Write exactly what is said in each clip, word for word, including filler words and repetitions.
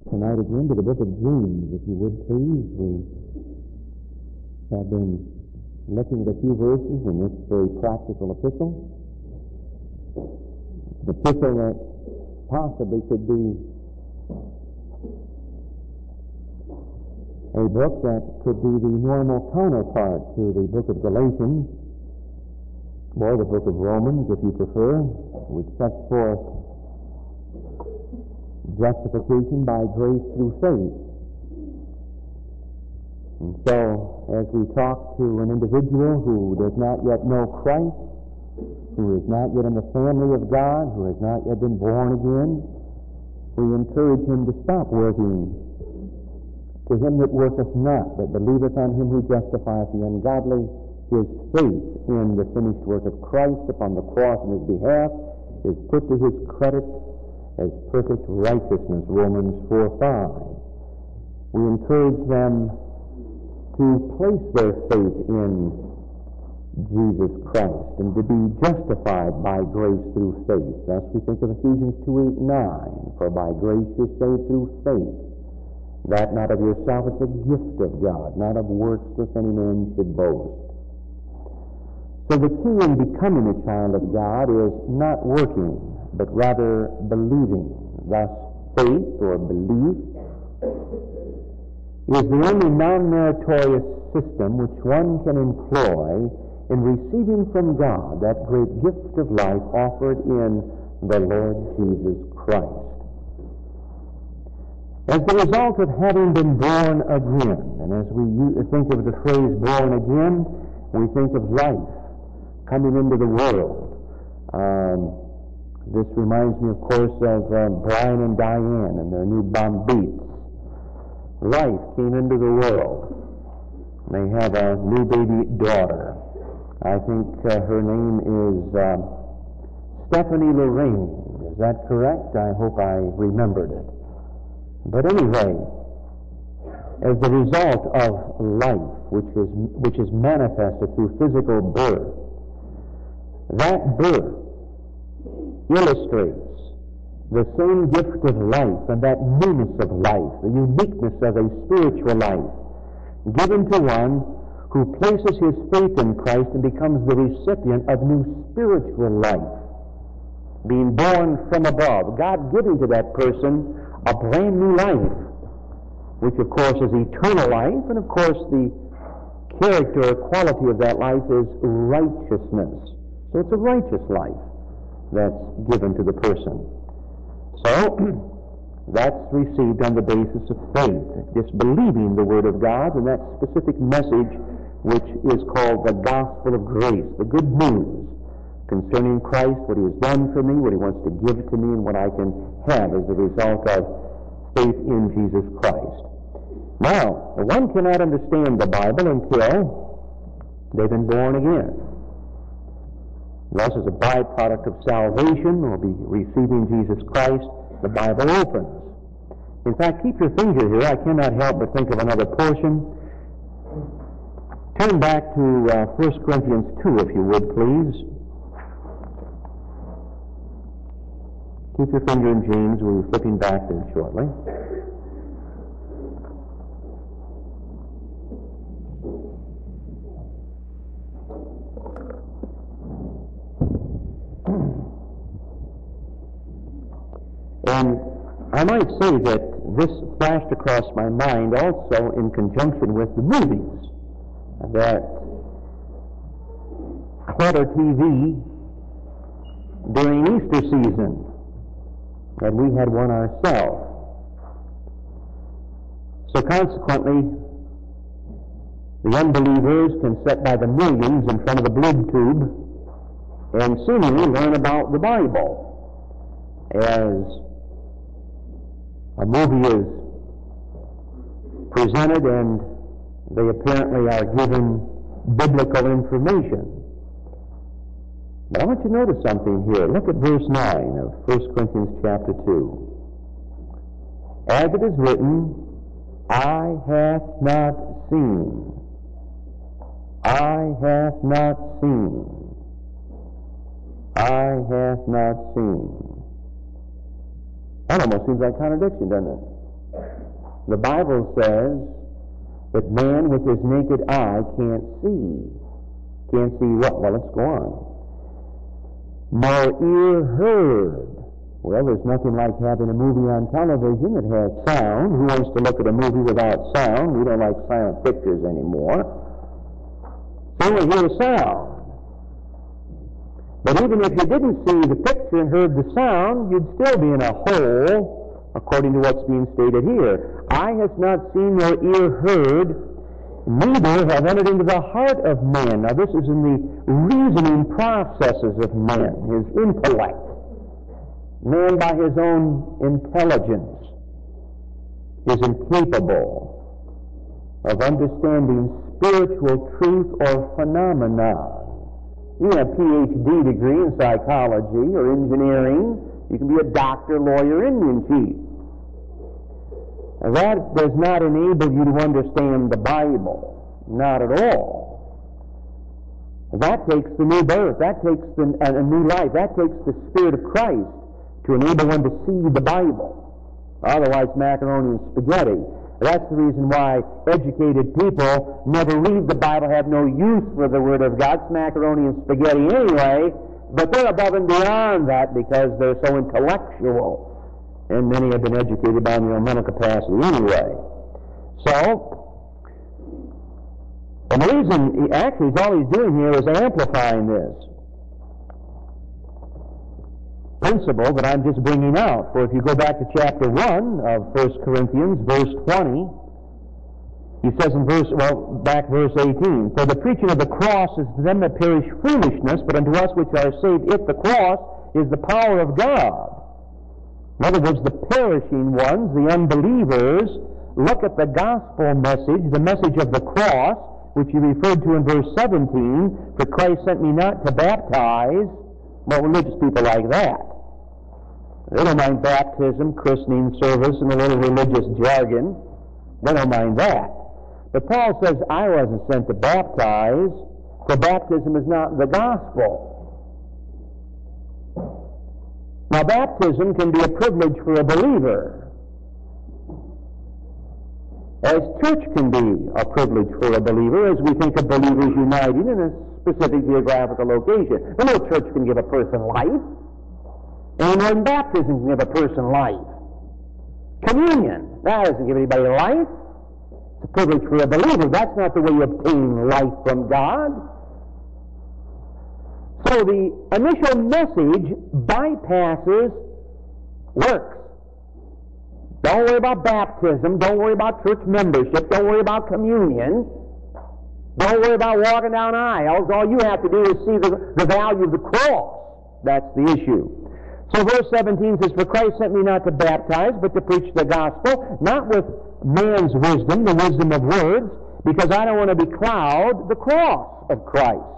Tonight again to the book of James, if you would please. We have been looking at a few verses in this very practical epistle. An epistle that possibly could be a book that could be the normal counterpart to the book of Galatians, or the book of Romans, if you prefer, which sets forth justification by grace through faith. And so, as we talk to an individual who does not yet know Christ, who is not yet in the family of God, who has not yet been born again, we encourage him to stop working. To him that worketh not, but believeth on him who justifieth the ungodly, his faith in the finished work of Christ upon the cross in his behalf is put to his credit as perfect righteousness, Romans four five. We encourage them to place their faith in Jesus Christ and to be justified by grace through faith. Thus we think of Ephesians two eight nine, for by grace you're saved through faith, that not of yourself, it's a gift of God, not of works, lest any man should boast. So the key in becoming a child of God is not working, but rather believing. Thus, faith or belief is the only non-meritorious system which one can employ in receiving from God that great gift of life offered in the Lord Jesus Christ. As the result of having been born again, and as we think of the phrase born again, we think of life coming into the world. Um, This reminds me, of course, of uh, Brian and Diane and their new Bomb Beats. Life came into the world. They have a new baby daughter. I think uh, her name is uh, Stephanie Lorraine. Is that correct? I hope I remembered it. But anyway, as the result of life, which is which is manifested through physical birth, that birth illustrates the same gift of life and that newness of life, the uniqueness of a spiritual life, given to one who places his faith in Christ and becomes the recipient of new spiritual life, being born from above, God giving to that person a brand new life, which of course is eternal life, and of course the character or quality of that life is righteousness. So it's a righteous life that's given to the person. So, that's received on the basis of faith, just believing the Word of God and that specific message which is called the gospel of grace, the good news concerning Christ, what He has done for me, what He wants to give to me, and what I can have as a result of faith in Jesus Christ. Now, one cannot understand the Bible until they've been born again. Thus, as a byproduct of salvation, or be receiving Jesus Christ, the Bible opens. In fact, keep your finger here. I cannot help but think of another portion. Turn back to uh, First Corinthians two, if you would, please. Keep your finger in James. We'll be flipping back there shortly. And I might say that this flashed across my mind also in conjunction with the movies that clutter T V during Easter season, and we had one ourselves. So consequently, the unbelievers can sit by the millions in front of the blue tube and seemingly learn about the Bible as a movie is presented and they apparently are given biblical information. But I want you to notice something here. Look at verse nine of First Corinthians chapter two. As it is written, eye hath not seen, eye hath not seen, eye hath not seen. That almost seems like contradiction, doesn't it? The Bible says that man with his naked eye can't see. Can't see what? Well, let's go on. Nor ear heard. Well, there's nothing like having a movie on television that has sound. Who wants to look at a movie without sound? We don't like silent pictures anymore. So we hear the sound. But even if you didn't see the picture and heard the sound, you'd still be in a hole, according to what's being stated here. Eye has not seen nor ear heard, neither have entered into the heart of man. Now this is in the reasoning processes of man, his intellect. Man by his own intelligence is incapable of understanding spiritual truth or phenomena. You can have a P H D degree in psychology or engineering. You can be a doctor, lawyer, Indian chief. Now that does not enable you to understand the Bible. Not at all. That takes the new birth. That takes the, a, a new life. That takes the Spirit of Christ to enable one to see the Bible. Otherwise, macaroni and spaghetti. That's the reason why educated people never read the Bible, have no use for the Word of God. It's macaroni and spaghetti anyway, but they're above and beyond that because they're so intellectual. And many have been educated by their own mental capacity anyway. So, and the reason, actually, all he's doing here is amplifying this principle that I'm just bringing out. For if you go back to chapter one of First Corinthians, verse twenty, he says in verse, well, back verse eighteen, for the preaching of the cross is to them that perish foolishness, but unto us which are saved, if the cross is the power of God. In other words, the perishing ones, the unbelievers, look at the gospel message, the message of the cross, which he referred to in verse seventeen, for Christ sent me not to baptize. Well, religious people like that. They don't mind baptism, christening service, and a little religious jargon. They don't mind that. But Paul says, I wasn't sent to baptize, for baptism is not the gospel. Now, baptism can be a privilege for a believer, as church can be a privilege for a believer, as we think of believers uniting in a specific geographical location. The little church can give a person life, and when baptism can give a person life. Communion, that doesn't give anybody life. It's a privilege for a believer. That's not the way you obtain life from God. So the initial message bypasses works. Don't worry about baptism. Don't worry about church membership. Don't worry about communion. Don't worry about walking down aisles. All you have to do is see the, the value of the cross. That's the issue. So verse seventeen says, for Christ sent me not to baptize, but to preach the gospel, not with man's wisdom, the wisdom of words, because I don't want to becloud the cross of Christ.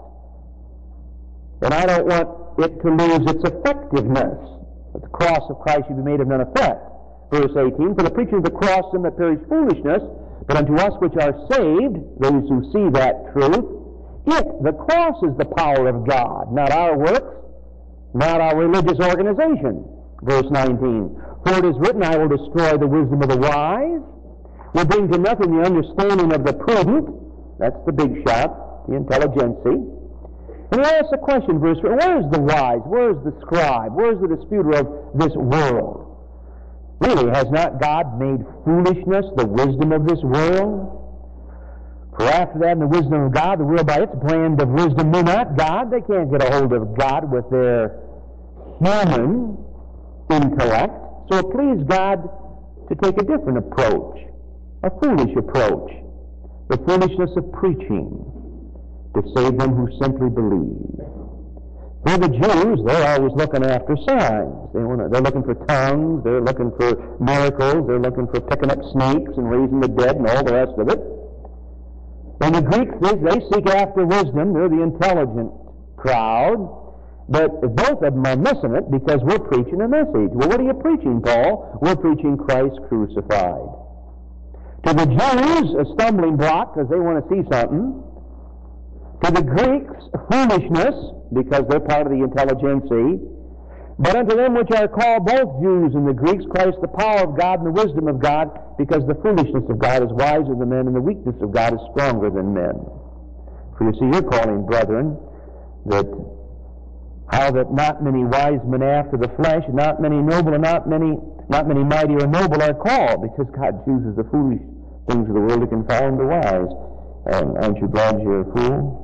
And I don't want it to lose its effectiveness. But the cross of Christ should be made of none effect. Verse eighteen, for the preaching of the cross them that perish foolishness, but unto us which are saved, those who see that truth, it, the cross, is the power of God, not our works, not our religious organization. Verse nineteen, for it is written, I will destroy the wisdom of the wise, will bring to nothing the understanding of the prudent. That's the big shot, the intelligentsia. And he asks a question, verse, where is the wise? Where is the scribe? Where is the disputer of this world? Really, has not God made foolishness the wisdom of this world? For after that, in the wisdom of God, the world by its brand of wisdom knew not God. They can't get a hold of God with their human intellect. So it pleased God to take a different approach, a foolish approach, the foolishness of preaching, to save them who simply believe. For the Jews, they're always looking after signs. They want to, they're looking for tongues, they're looking for miracles, they're looking for picking up snakes and raising the dead and all the rest of it. And the Greeks, they, they seek after wisdom. They're the intelligent crowd. But both of them are missing it because we're preaching a message. Well, what are you preaching, Paul? We're preaching Christ crucified. To the Jews, a stumbling block because they want to see something. To the Greeks, foolishness, because they're part of the intelligentsia. But unto them which are called, both Jews and the Greeks, Christ the power of God and the wisdom of God, because the foolishness of God is wiser than men, and the weakness of God is stronger than men. For you see, you're calling, brethren, that how that not many wise men after the flesh, and not many noble, and not many, not many mighty or noble are called, because God chooses the foolish things of the world to confound the wise. And aren't you glad you're a fool?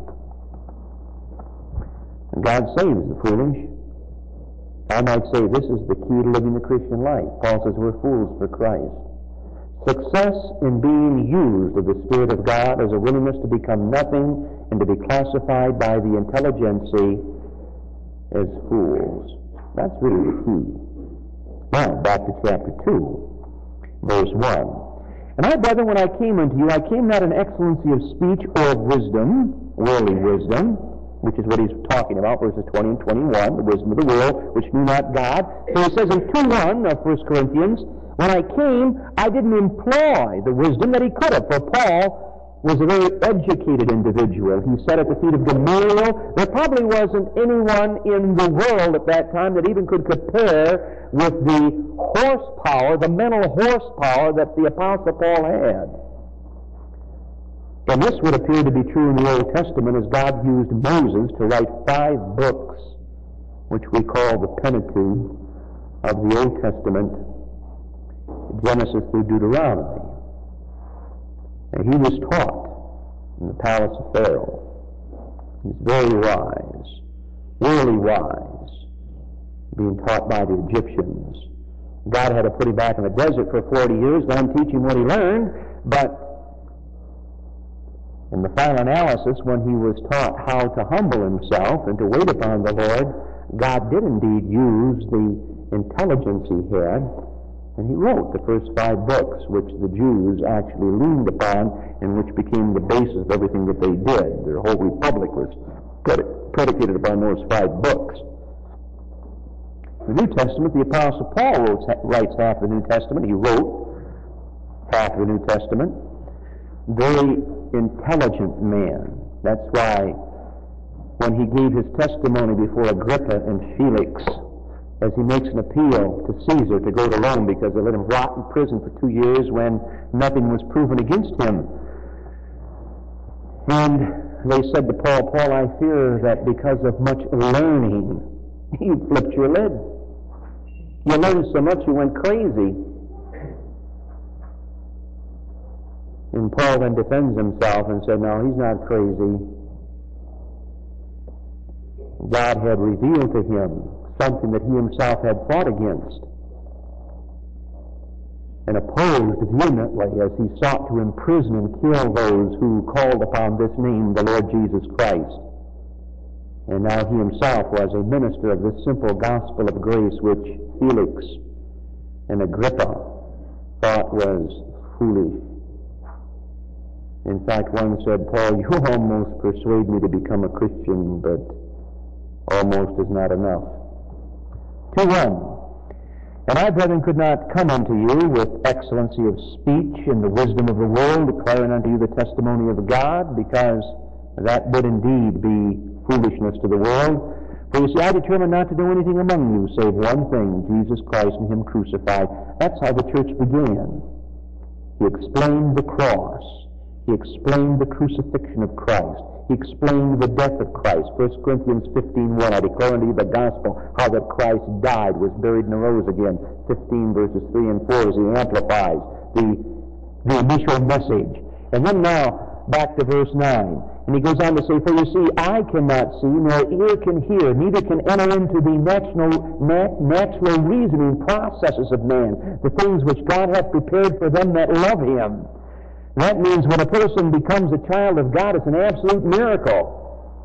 And God saves the foolish. I might say this is the key to living the Christian life. Paul says we're fools for Christ. Success in being used of the Spirit of God is a willingness to become nothing and to be classified by the intelligentsia as fools. That's really the key. Now, back to chapter two, verse one. And I, brethren, when I came unto you, I came not in excellency of speech or of wisdom, worldly wisdom, which is what he's talking about, verses twenty and twenty-one, the wisdom of the world, which knew not God. So he says in two one of First Corinthians, when I came, I didn't employ the wisdom that he could have, for Paul was a very educated individual. He sat at the feet of Gamaliel. There probably wasn't anyone in the world at that time that even could compare with the horsepower, the mental horsepower that the Apostle Paul had. And this would appear to be true in the Old Testament, as God used Moses to write five books, which we call the Pentateuch of the Old Testament, Genesis through Deuteronomy. And he was taught in the palace of Pharaoh. He's very wise, really wise, being taught by the Egyptians. God had to put him back in the desert for forty years, let him teach him what he learned, but in the final analysis, when he was taught how to humble himself and to wait upon the Lord, God did indeed use the intelligence he had, and he wrote the first five books, which the Jews actually leaned upon and which became the basis of everything that they did. Their whole republic was predicated upon those five books. The New Testament, the Apostle Paul wrote, writes half the New Testament. He wrote half the New Testament. Very intelligent man. That's why when he gave his testimony before Agrippa and Felix, as he makes an appeal to Caesar to go to Rome because they let him rot in prison for two years when nothing was proven against him. And they said to Paul, Paul, I fear that because of much learning, you flipped your lid. You learned so much you went crazy. And Paul then defends himself and said, no, he's not crazy. God had revealed to him something that he himself had fought against and opposed vehemently as he sought to imprison and kill those who called upon this name, the Lord Jesus Christ. And now he himself was a minister of this simple gospel of grace which Felix and Agrippa thought was foolish. In fact, one said, Paul, you almost persuade me to become a Christian, but almost is not enough. two one. And I, brethren, could not come unto you with excellency of speech and the wisdom of the world, declaring unto you the testimony of God, because that would indeed be foolishness to the world. For you see, I determined not to do anything among you, save one thing, Jesus Christ and him crucified. That's how the church began. He explained the cross. He explained the crucifixion of Christ. He explained the death of Christ. First Corinthians fifteen one, I declare unto you the gospel, how that Christ died, was buried, and arose again. fifteen verses three and four as he amplifies the, the initial message. And then now, back to verse nine. And he goes on to say, for you see, eye cannot see, nor ear can hear, neither can enter into the natural, nat- natural reasoning processes of man, the things which God hath prepared for them that love him. That means when a person becomes a child of God, it's an absolute miracle.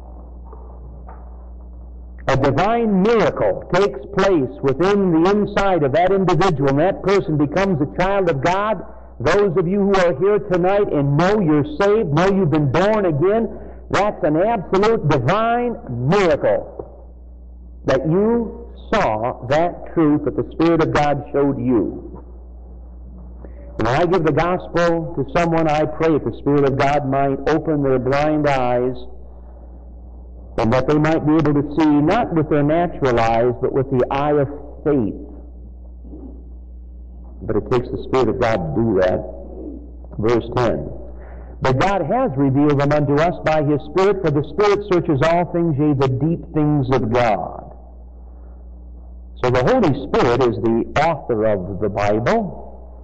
A divine miracle takes place within the inside of that individual, and that person becomes a child of God. Those of you who are here tonight and know you're saved, know you've been born again, that's an absolute divine miracle. That you saw that truth that the Spirit of God showed you. When I give the gospel to someone, I pray that the Spirit of God might open their blind eyes and that they might be able to see, not with their natural eyes, but with the eye of faith. But it takes the Spirit of God to do that. Verse ten. But God has revealed them unto us by His Spirit, for the Spirit searches all things, yea, the deep things of God. So the Holy Spirit is the author of the Bible.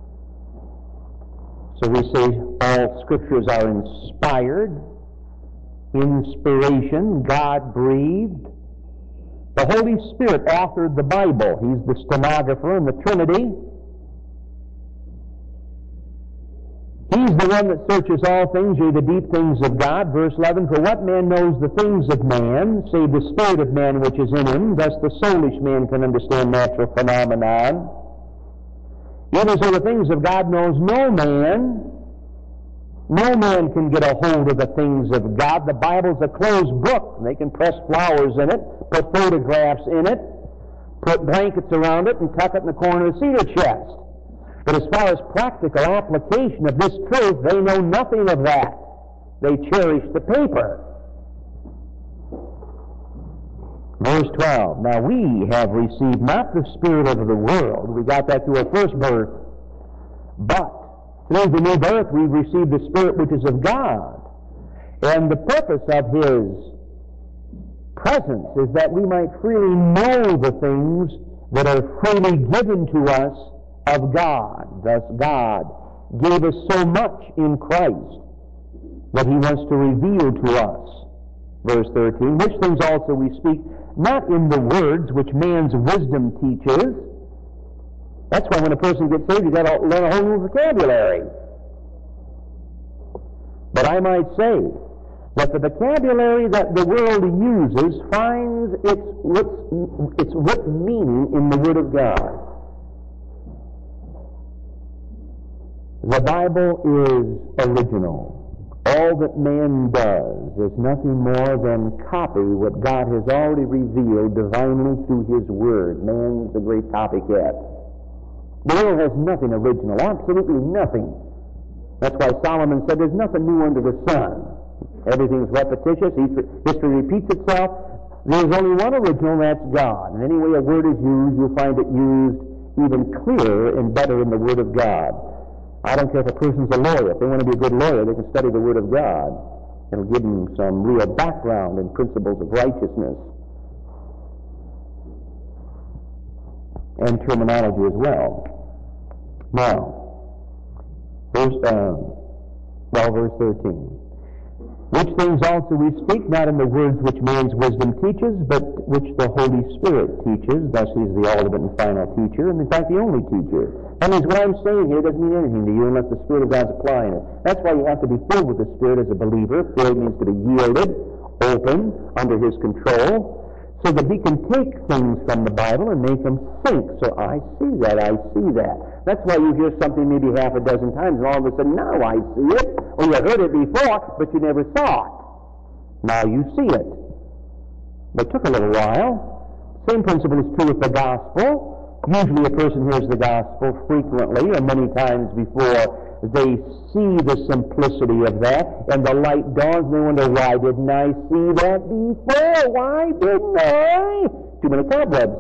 So we say all Scriptures are inspired, inspiration, God-breathed. The Holy Spirit authored the Bible. He's the stenographer in the Trinity. He's the one that searches all things, yea, the deep things of God. Verse eleven, for what man knows the things of man, save the spirit of man which is in him? Thus the soulish man can understand natural phenomenon. Even so the things of God knows no man. No man can get a hold of the things of God. The Bible's a closed book. They can press flowers in it, put photographs in it, put blankets around it, and tuck it in the corner of the cedar chest. But as far as practical application of this truth, they know nothing of that. They cherish the paper. Verse twelve, now we have received not the spirit of the world. We got that through our first birth. But through the new birth, we've received the Spirit which is of God. And the purpose of His presence is that we might freely know the things that are freely given to us of God. Thus God gave us so much in Christ that He wants to reveal to us. Verse thirteen, which things also we speak, not in the words which man's wisdom teaches. That's why when a person gets saved, you've got to learn a whole new vocabulary. But I might say that the vocabulary that the world uses finds its, its root meaning in the Word of God. The Bible is original. All that man does is nothing more than copy what God has already revealed divinely through His Word. Man's a great copycat. The world has nothing original, absolutely nothing. That's why Solomon said there's nothing new under the sun. Everything's repetitious, history repeats itself. There's only one original, that's God. And any way a word is used, you'll find it used even clearer and better in the Word of God. I don't care if a person's a lawyer. If they want to be a good lawyer, they can study the Word of God. It'll give them some real background and principles of righteousness and terminology as well. Now, verse, uh, well, verse thirteen. Which things also we speak, not in the words which man's wisdom teaches, but which the Holy Spirit teaches. Thus He's the ultimate and final teacher, and in fact the only teacher. That means what I'm saying here doesn't mean anything to you unless the Spirit of God's applying it. That's why you have to be filled with the Spirit as a believer. Filled means to be yielded, open, under His control, so that He can take things from the Bible and make them sink. So I see that, I see that. That's why you hear something maybe half a dozen times, and all of a sudden, now I see it. Or you heard it before, but you never saw it. Now you see it. But it took a little while. Same principle is true with the gospel. Usually a person hears the gospel frequently, or many times before they see the simplicity of that, and the light dawns, and they wonder, why didn't I see that before? Why didn't I? Too many cobwebs.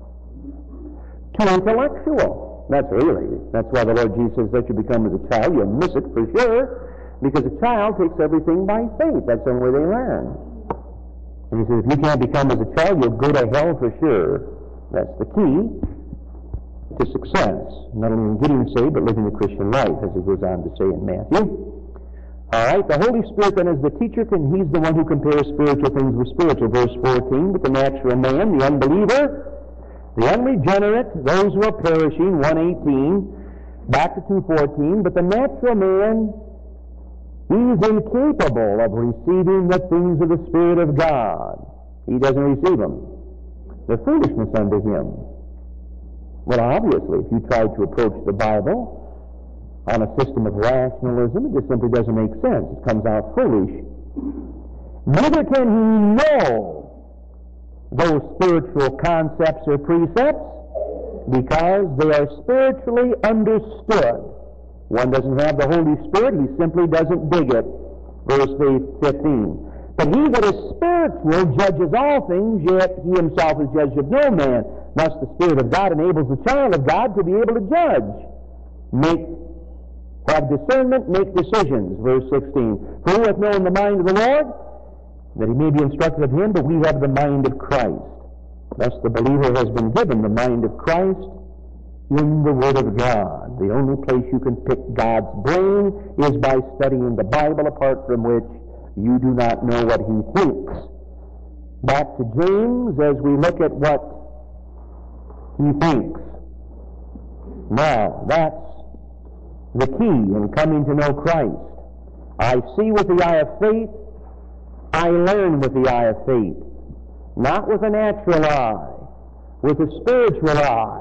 Too intellectual. That's really, that's why the Lord Jesus says that you become as a child. You'll miss it for sure, because a child takes everything by faith. That's the only way they learn. And He says, if you can't become as a child, you'll go to hell for sure. That's the key to success, not only in getting saved, but living the Christian life, as He goes on to say in Matthew. All right, the Holy Spirit then is the teacher, and He's the one who compares spiritual things with spiritual. Verse fourteen, but the natural man, the unbeliever, the unregenerate, those who are perishing, one eighteen, back to two fourteen, but the natural man, he's incapable of receiving the things of the Spirit of God. He doesn't receive them. They're foolishness unto him. Well, obviously, if you try to approach the Bible on a system of rationalism, it just simply doesn't make sense. It comes out foolish. Neither can he know those spiritual concepts or precepts because they are spiritually understood. One doesn't have the Holy Spirit, he simply doesn't dig it. Verse fifteen. But he that is spiritual judges all things, yet he himself is judged of no man. Thus the Spirit of God enables the child of God to be able to judge. make, have discernment, make decisions. Verse sixteen. For who hath known the mind of the Lord, that he may be instructed of him, but we have the mind of Christ. Thus the believer has been given the mind of Christ in the Word of God. The only place you can pick God's brain is by studying the Bible, apart from which you do not know what he thinks. Back to James as we look at what he thinks. Now, that's the key in coming to know Christ. I see with the eye of faith, I learn with the eye of faith. Not with a natural eye, with a spiritual eye.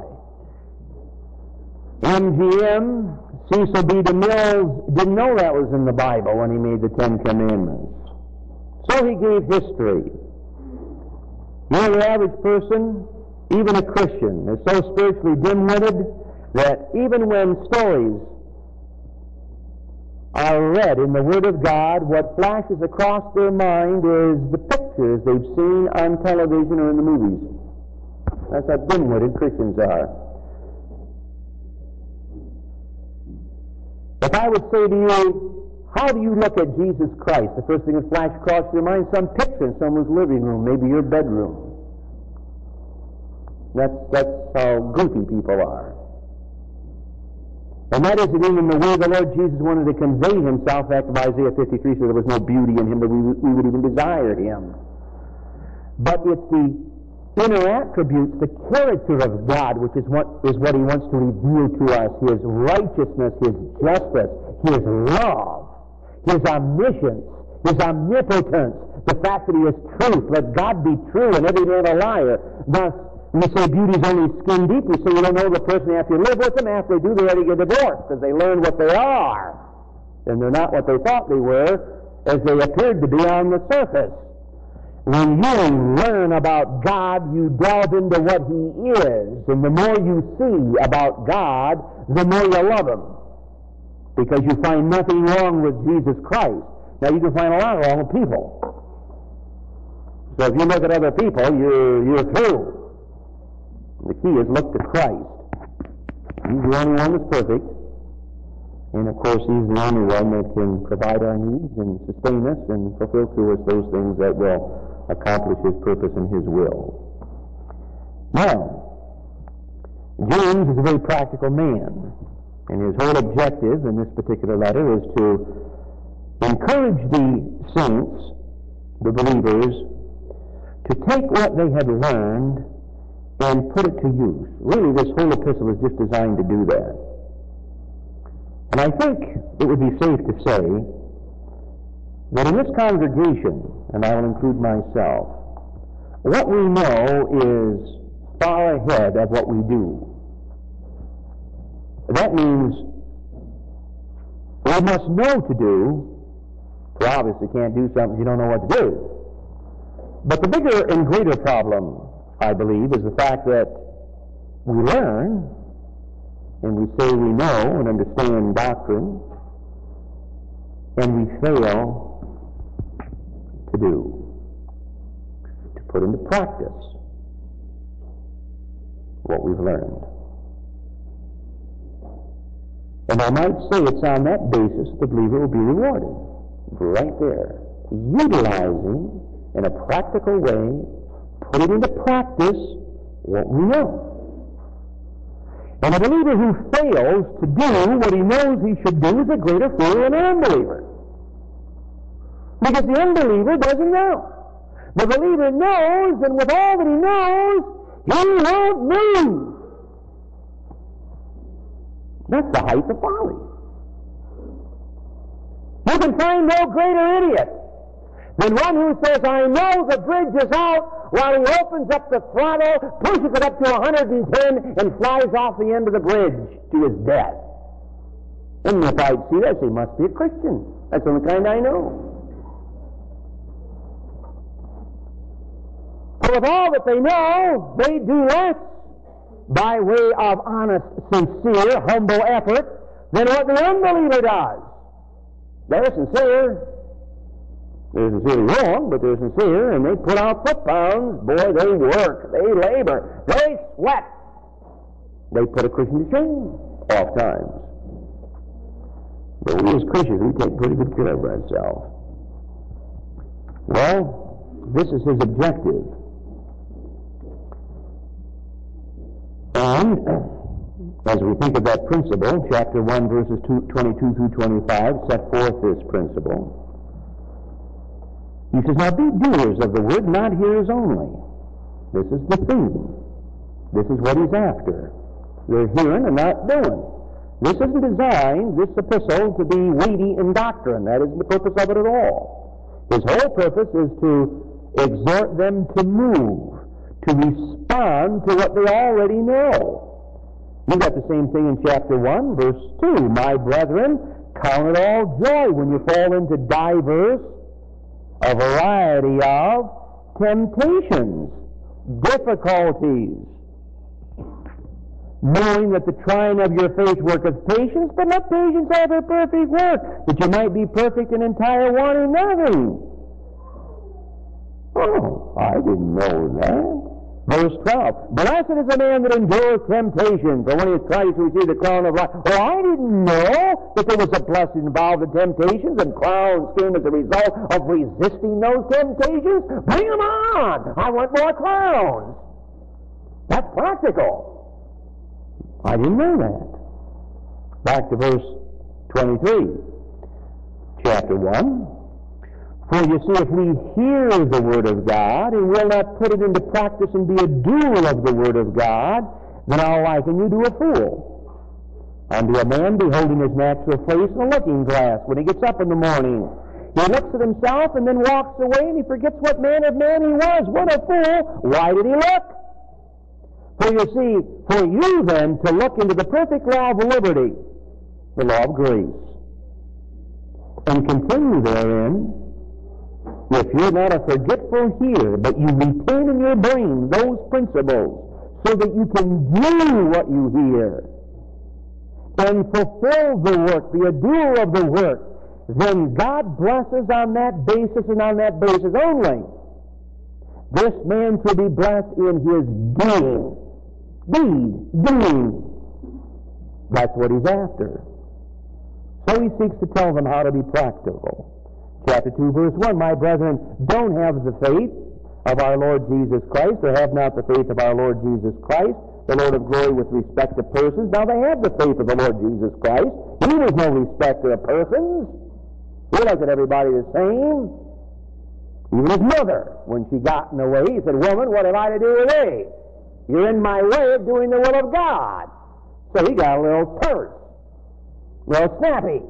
M G M, Cecil B. DeMille, didn't know that was in the Bible when he made the Ten Commandments. So he gave history. You know, the average person, even a Christian, is so spiritually dim-witted that even when stories are read in the Word of God, what flashes across their mind is the pictures they've seen on television or in the movies. That's how dim-witted Christians are. If I would say to you, how do you look at Jesus Christ? The first thing that flashes across your mind is some picture in someone's living room, maybe your bedroom. That's, that's how goofy people are. And that isn't even the way the Lord Jesus wanted to convey himself. Back to Isaiah fifty-three, so there was no beauty in him that we, we would even desire him. But it's the inner attributes, the character of God, which is what is what he wants to reveal to us. His righteousness, his justice, his love, his omniscience, his omnipotence, the fact that he is truth. Let God be true and every man a liar. Thus, we say beauty is only skin deep. We say you don't know the person after you live with them. After they do, they already get divorced because they learn what they are. And they're not what they thought they were as they appeared to be on the surface. When you learn about God, you delve into what he is. And the more you see about God, the more you love him. Because you find nothing wrong with Jesus Christ. Now, you can find a lot wrong with people. So if you look at other people, you're, you're through. The key is look to Christ. He's the only one that's perfect. And of course, he's the only one that can provide our needs and sustain us and fulfill to us those things that will accomplish his purpose and his will. Now, James is a very practical man. And his whole objective in this particular letter is to encourage the saints, the believers, to take what they have learned and put it to use. Really, this whole epistle is just designed to do that. And I think it would be safe to say that in this congregation, and I will include myself, what we know is far ahead of what we do. That means we must know to do. You obviously can't do something you don't know what to do. But the bigger and greater problem, I believe, is the fact that we learn and we say we know and understand doctrine, and we fail to do, to put into practice what we've learned. And I might say it's on that basis the believer will be rewarded. Right there. Utilizing, in a practical way, putting into practice what we know. And a believer who fails to do what he knows he should do is a greater fool than an unbeliever. Because the unbeliever doesn't know. The believer knows, and with all that he knows, he won't move. That's the height of folly. You can find no greater idiot than one who says, I know the bridge is out, while he opens up the throttle, pushes it up to one hundred ten, and flies off the end of the bridge to his death. And if I'd see that, he must be a Christian. That's the only kind I know. So with all that they know, they do less by way of honest, sincere, humble effort than what the unbeliever does. They're sincere. They're sincerely wrong, but they're sincere, and they put out foot-pounds. Boy, they work. They labor. They sweat. They put a Christian to shame, oft times. But we as Christians, we take pretty good care of ourselves. Well, this is his objective. And as we think of that principle, chapter one, verses twenty-two through twenty-five set forth this principle. He says, now be doers of the word, not hearers only. This is the theme. This is what he's after. They're hearing and not doing. This isn't designed, this epistle, to be weighty in doctrine. That isn't the purpose of it at all. His whole purpose is to exhort them to move, to respond to what they already know. You got the same thing in chapter one, verse two. My brethren, count it all joy when you fall into divers, a variety of temptations, difficulties, knowing that the trying of your faith worketh patience, but let patience have her perfect work, that you might be perfect and entire, wanting nothing. Oh, I didn't know that. Verse twelve, blessed is the man that endures temptation, for when he is tried to receive the crown of life. Oh, I didn't know that there was a blessing involved in temptations, and crowns came as a result of resisting those temptations. Bring them on! I want more crowns. That's practical. I didn't know that. Back to verse twenty-three, chapter one. For you see, if we hear the Word of God and will not put it into practice and be a doer of the Word of God, then I'll liken you to a fool. Unto a man beholding his natural face in a looking glass when he gets up in the morning. He looks at himself and then walks away and he forgets what manner of man he was. What a fool! Why did he look? For you see, for you then to look into the perfect law of liberty, the law of grace, and continue therein, if you're not a forgetful hearer, but you retain in your brain those principles so that you can do what you hear and fulfill the work, be a doer of the work, then God blesses on that basis and on that basis only. This man shall be blessed in his doing. Deed, doing. That's what he's after. So he seeks to tell them how to be practical. Chapter two, verse one, my brethren, don't have the faith of our Lord Jesus Christ, or have not the faith of our Lord Jesus Christ, the Lord of glory with respect to persons. Now they have the faith of the Lord Jesus Christ. He was no respecter of persons. He looked at everybody the same. Even his mother, when she got in the way, he said, woman, what have I to do with thee? You're in my way of doing the will of God. So he got a little terse, a little snappy.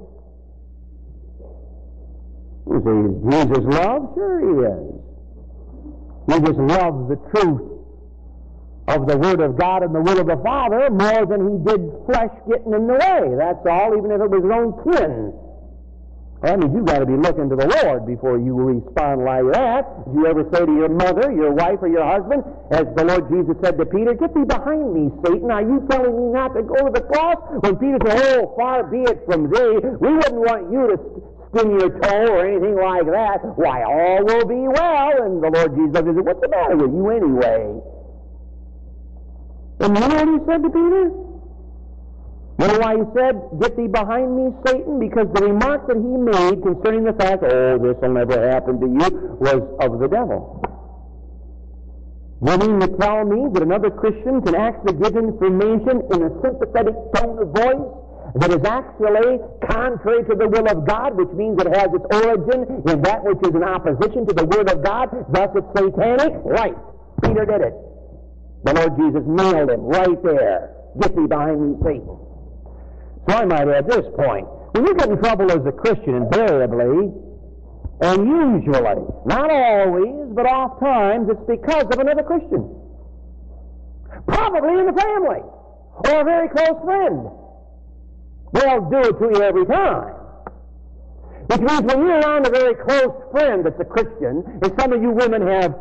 You say, is Jesus love? Sure he is. Jesus loves the truth of the Word of God and the will of the Father more than he did flesh getting in the way. That's all, even if it was his own kin. That means you've got to be looking to the Lord before you respond like that. Did you ever say to your mother, your wife, or your husband, as the Lord Jesus said to Peter, get thee behind me, Satan. Are you telling me not to go to the cross? When Peter said, oh, far be it from thee, we wouldn't want you to skin your toe or anything like that. Why, all will be well. And the Lord Jesus said, what's the matter with you anyway? And you know what he said to Peter? You know why he said, get thee behind me, Satan? Because the remark that he made concerning the fact, oh, this will never happen to you, was of the devil. You mean to tell me that another Christian can actually give information in a sympathetic tone of voice that is actually contrary to the will of God, which means it has its origin in that which is in opposition to the Word of God, thus it's satanic? Right. Peter did it. The Lord Jesus nailed him right there. Get thee behind me, Satan. So I might add this point. When you get in trouble as a Christian, invariably, and usually, not always, but oft times, it's because of another Christian. Probably in the family, or a very close friend. They'll do it to you every time. Which means when you're around a very close friend that's a Christian, and some of you women have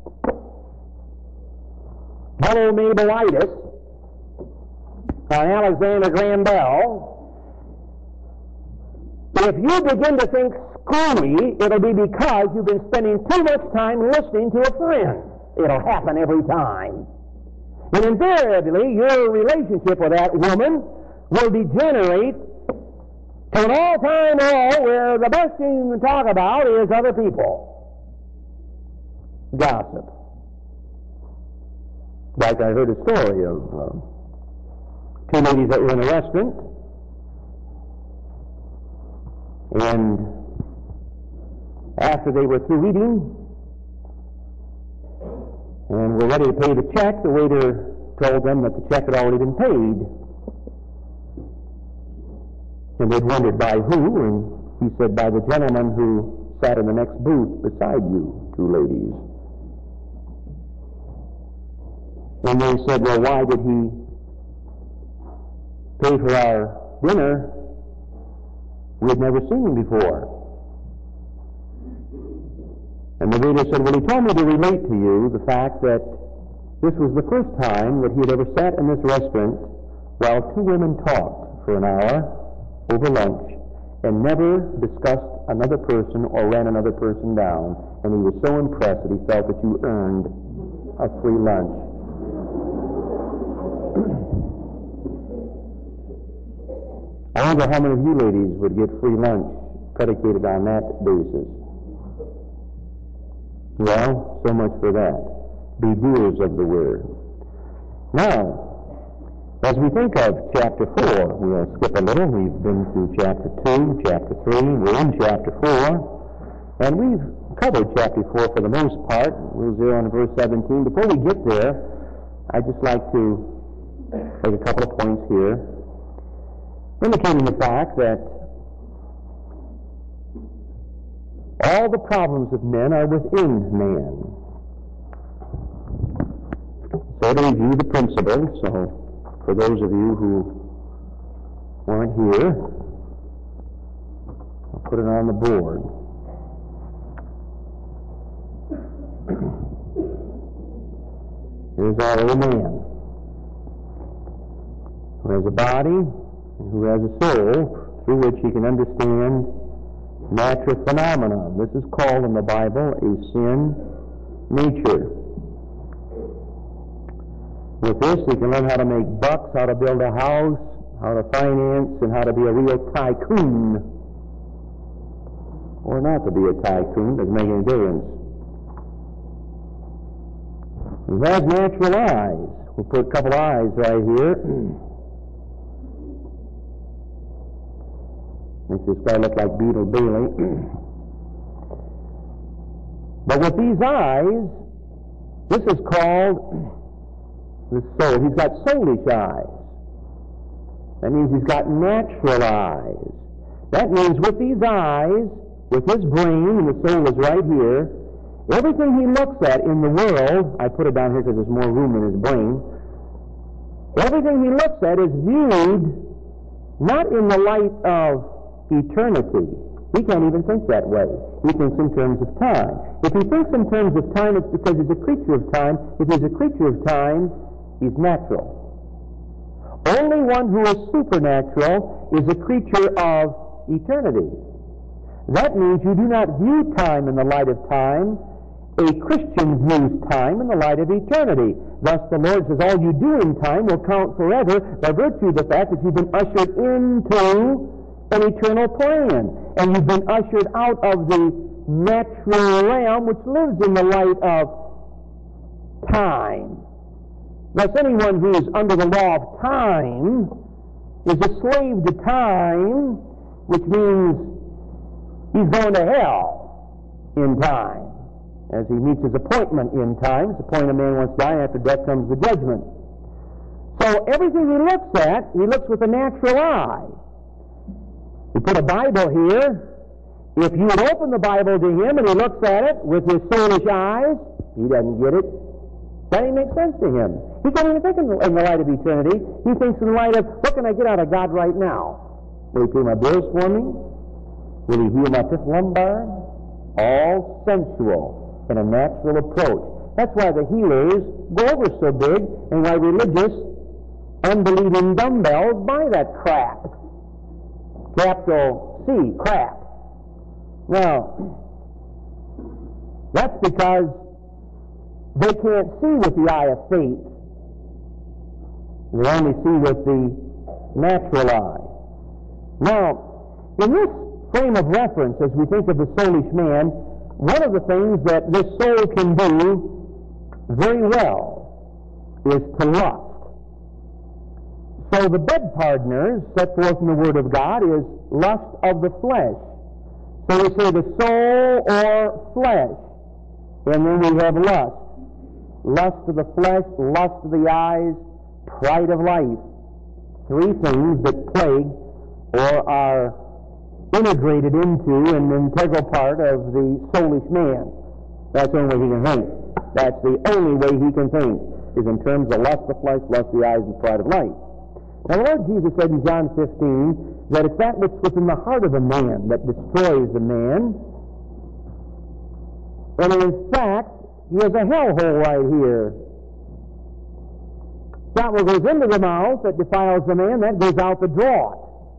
Hello Mabelitis, or Alexander Graham Bell, if you begin to think screwy, it'll be because you've been spending too much time listening to a friend. It'll happen every time. And invariably, your relationship with that woman will degenerate To an all-time low where the best thing you can talk about is other people. Gossip. Like I heard a story of uh, two ladies that were in a restaurant, and after they were through eating and were ready to pay the check, the waiter told them that the check had already been paid. And they'd wondered by who, and he said, by the gentleman who sat in the next booth beside you, two ladies. And they said, well, why did he pay for our dinner? We had never seen him before. And the waiter said, well, he told me to relate to you the fact that this was the first time that he had ever sat in this restaurant while two women talked for an hour over lunch and never discussed another person or ran another person down. And he was so impressed that he felt that you earned a free lunch. I wonder how many of you ladies would get free lunch predicated on that basis. Well, so much for that. Be doers of the word. Now, as we think of chapter four, we'll skip a little. We've been through chapter two, chapter three, we're in chapter four, and we've covered chapter four for the most part. We'll zero on verse seventeen. Before we get there, I'd just like to make a couple of points here, indicating the fact that all the problems of men are within man. So to review the principles, so for those of you who weren't here, I'll put it on the board. Here's our old man, who has a body and who has a soul through which he can understand natural phenomena. This is called in the Bible a sin nature. With this, he can learn how to make bucks, how to build a house, how to finance, and how to be a real tycoon. Or not to be a tycoon, doesn't make any difference. He has natural eyes. We'll put a couple eyes right here. Makes this guy look like Beetle Bailey. But with these eyes, this is called the soul. He's got soulish eyes. That means he's got natural eyes. That means with these eyes, with his brain, and the soul is right here, everything he looks at in the world, I put it down here because there's more room in his brain, everything he looks at is viewed not in the light of eternity. He can't even think that way. He thinks in terms of time. If he thinks in terms of time, it's because he's a creature of time. If he's a creature of time, he's natural. Only one who is supernatural is a creature of eternity. That means you do not view time in the light of time. A Christian views time in the light of eternity. Thus the Lord says all you do in time will count forever by virtue of the fact that you've been ushered into an eternal plan. And you've been ushered out of the natural realm which lives in the light of time. Thus anyone who is under the law of time is a slave to time, which means he's going to hell in time. As he meets his appointment in time, it's the point a man once die, after death comes the judgment. So everything he looks at, he looks with a natural eye. We put a Bible here. If you would open the Bible to him and he looks at it with his soulish eyes, he doesn't get it. That doesn't make sense to him. He can't even think in the, in the light of eternity. He thinks in the light of, what can I get out of God right now? Will he pay my bills for me? Will he heal my fifth lumbar? All sensual in a natural approach. That's why the healers go over so big, and why religious, unbelieving dumbbells buy that crap. Capital C, crap. Now, that's because they can't see with the eye of faith. They only see with the natural eye. Now, In this frame of reference, as we think of the soulish man, one of the things that this soul can do very well is to lust. So the bed partners set forth in the Word of God is lust of the flesh. So we say the soul or flesh, and then we have lust. Lust of the flesh, lust of the eyes, pride of life. Three things that plague or are integrated into an integral part of the soulish man. That's the only way he can think. That's the only way he can think, is in terms of lust of the flesh, lust of the eyes, and pride of life. Now the Lord Jesus said in John fifteen that it's that which is within the heart of a man that destroys a man. And in fact, he has a hellhole right here. That what goes into the mouth that defiles the man, that goes out the draught.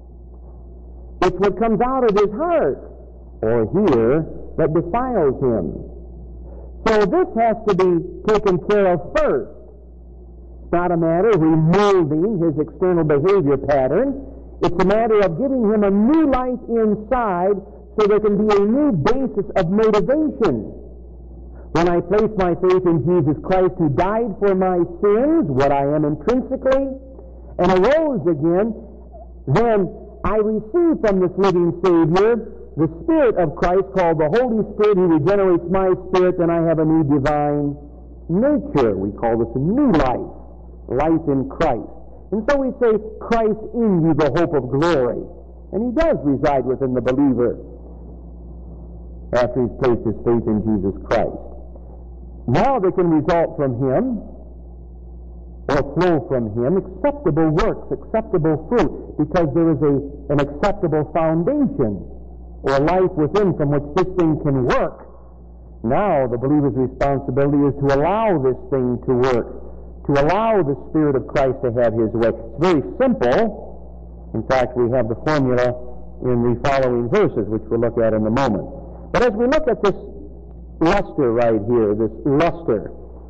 It's what comes out of his heart, or here, that defiles him. So this has to be taken care of first. It's not a matter of removing his external behavior pattern. It's a matter of giving him a new life inside so there can be a new basis of motivation. When I place my faith in Jesus Christ who died for my sins, what I am intrinsically, and arose again, then I receive from this living Savior the Spirit of Christ called the Holy Spirit who regenerates my spirit, and I have a new divine nature. We call this a new life, life in Christ. And so we say, Christ in you, the hope of glory. And he does reside within the believer after he's placed his faith in Jesus Christ. Now there can result from him, or flow from him, acceptable works, acceptable fruit, because there is a, an acceptable foundation, or life within from which this thing can work. Now the believer's responsibility is to allow this thing to work, to allow the Spirit of Christ to have his way. It's very simple. In fact, we have the formula in the following verses, which we'll look at in a moment. But as we look at this luster right here, this luster,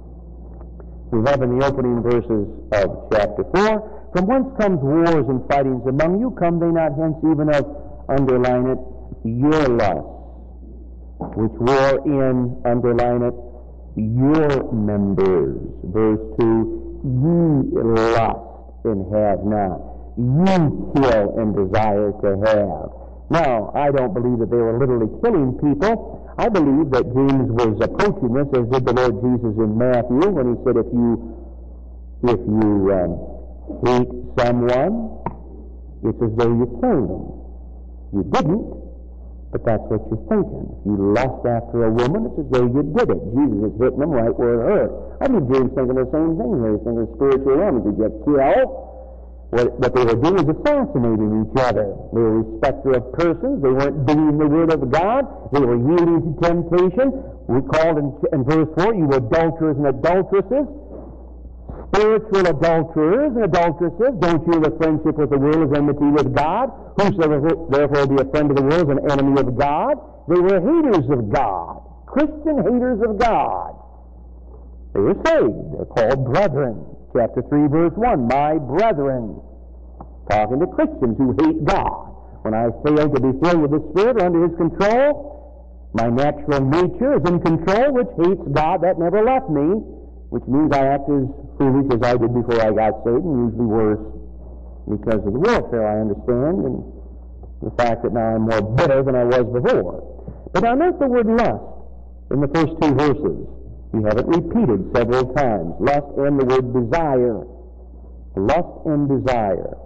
we have in the opening verses of chapter four, from whence comes wars and fightings among you? Come they not hence even of, underline it, your lust, which war in, underline it, your members. Verse two, ye lust and have not. You kill and desire to have. Now, I don't believe that they were literally killing people. I believe that James was approaching this, as did the Lord Jesus in Matthew, when he said, if you if you um, hate someone, it's as though you killed them. You didn't, but that's what you're thinking. If you lust after a woman, it's as though you did it. Jesus is hitting them right where it hurt. I believe James thinking the same thing here. He's thinking spiritual realm. Did you kill? What, what they were doing was assassinating each other. They were respecter of persons. They weren't doing the word of God. They were yielding to temptation. We called in, in verse four, you adulterers and adulteresses, spiritual adulterers and adulteresses. Don't you the friendship with the world is enmity with God? Whosoever therefore be a friend of the world is an enemy of God. They were haters of God. Christian haters of God. They were saved. They're called brethren. Chapter three, verse one, my brethren, talking to Christians who hate God. When I fail to be filled with the Spirit or under his control, my natural nature is in control, which hates God. That never left me, which means I act as foolish as I did before I got saved, and usually worse because of the warfare, I understand, and the fact that now I'm more bitter than I was before. But I note the word lust in the first two verses. We have it repeated several times. Lust and the word desire. Lust and desire.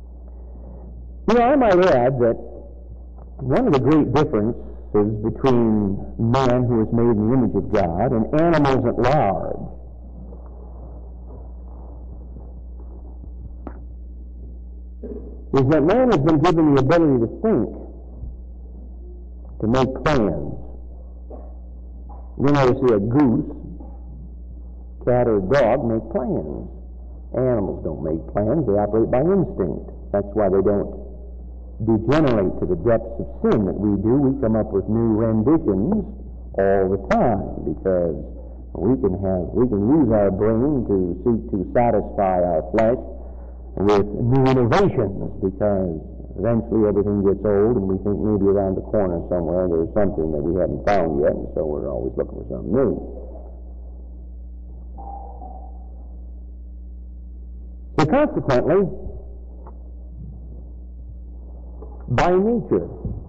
You know, I might add that one of the great differences between man who is made in the image of God and animals at large is that man has been given the ability to think, to make plans. You never see a goose, cat, or dog make plans. Animals don't make plans. They operate by instinct. That's why they don't degenerate to the depths of sin that we do. We come up with new renditions all the time because we can have, we can use our brain to seek to satisfy our flesh with new innovations because Eventually everything gets old and we think maybe around the corner somewhere there's something that we haven't found yet, and so we're always looking for something new. So consequently, by nature,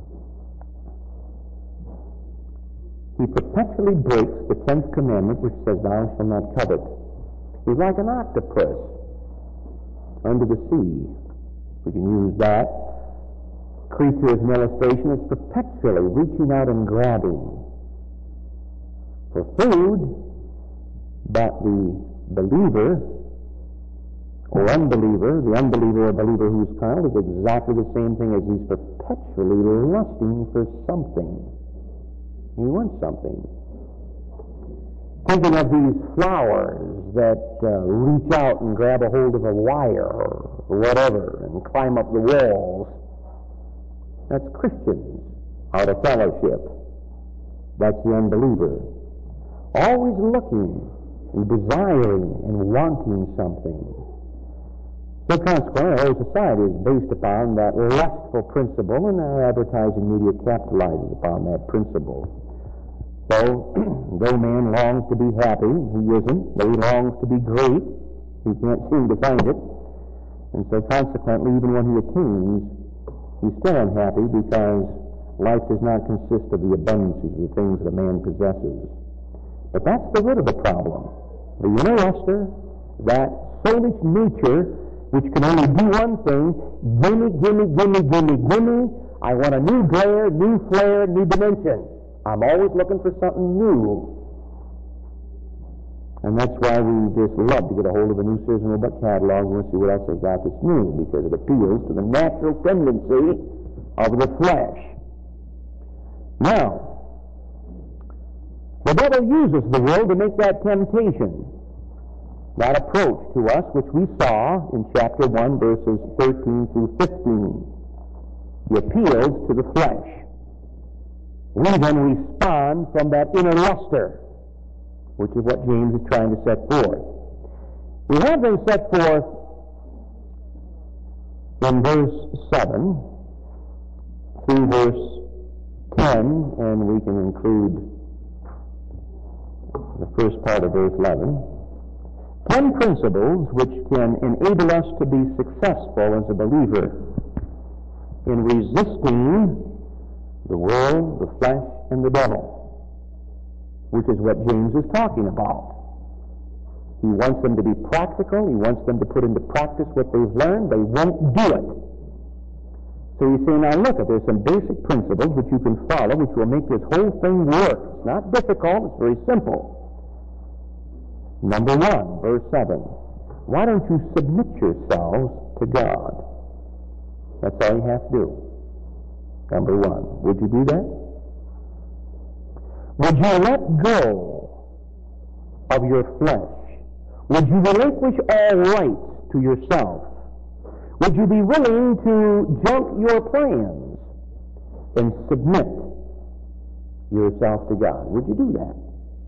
he perpetually breaks the tenth commandment, which says, thou shalt not covet. He's like an octopus under the sea. We can use that creature as an illustration. It's perpetually reaching out and grabbing for food, but the believer or unbeliever, the unbeliever or believer who's carnal, is exactly the same thing as he's perpetually lusting for something. He wants something. Thinking of these flowers that uh, reach out and grab a hold of a wire or whatever and climb up the walls. That's Christians out of fellowship. That's the unbeliever. Always looking and desiring and wanting something. So consequently, our whole society is based upon that lustful principle, and our advertising media capitalizes upon that principle. So, though man longs to be happy, he isn't. Though he longs to be great, he can't seem to find it. And so consequently, even when he attains, he's still unhappy because life does not consist of the abundances of the things that a man possesses. But that's the root of the problem. The inner luster, that soulish nature, which can only do one thing, gimme, gimme, gimme, gimme, gimme. I want a new glare, new flare, new dimension. I'm always looking for something new. And that's why we just love to get a hold of a new Sears and Roebuck catalog and see what else they've got that's new, because it appeals to the natural tendency of the flesh. Now, the devil uses the world to make that temptation, that approach to us, which we saw in chapter one, verses thirteen through fifteen. He appeals to the flesh. We then respond from that inner luster, which is what James is trying to set forth. We have then set forth in verse seven through verse ten, and we can include the first part of verse eleven, ten principles which can enable us to be successful as a believer in resisting the world, the flesh, and the devil, which is what James is talking about. He wants them to be practical. He wants them to put into practice what they've learned. They won't do it. So he's saying, now look, there's some basic principles which you can follow, which will make this whole thing work. It's not difficult. It's very simple. Number one, verse seven. Why don't you submit yourselves to God? That's all you have to do. Number one. Would you do that? Would you let go of your flesh? Would you relinquish all rights to yourself? Would you be willing to junk your plans and submit yourself to God? Would you do that?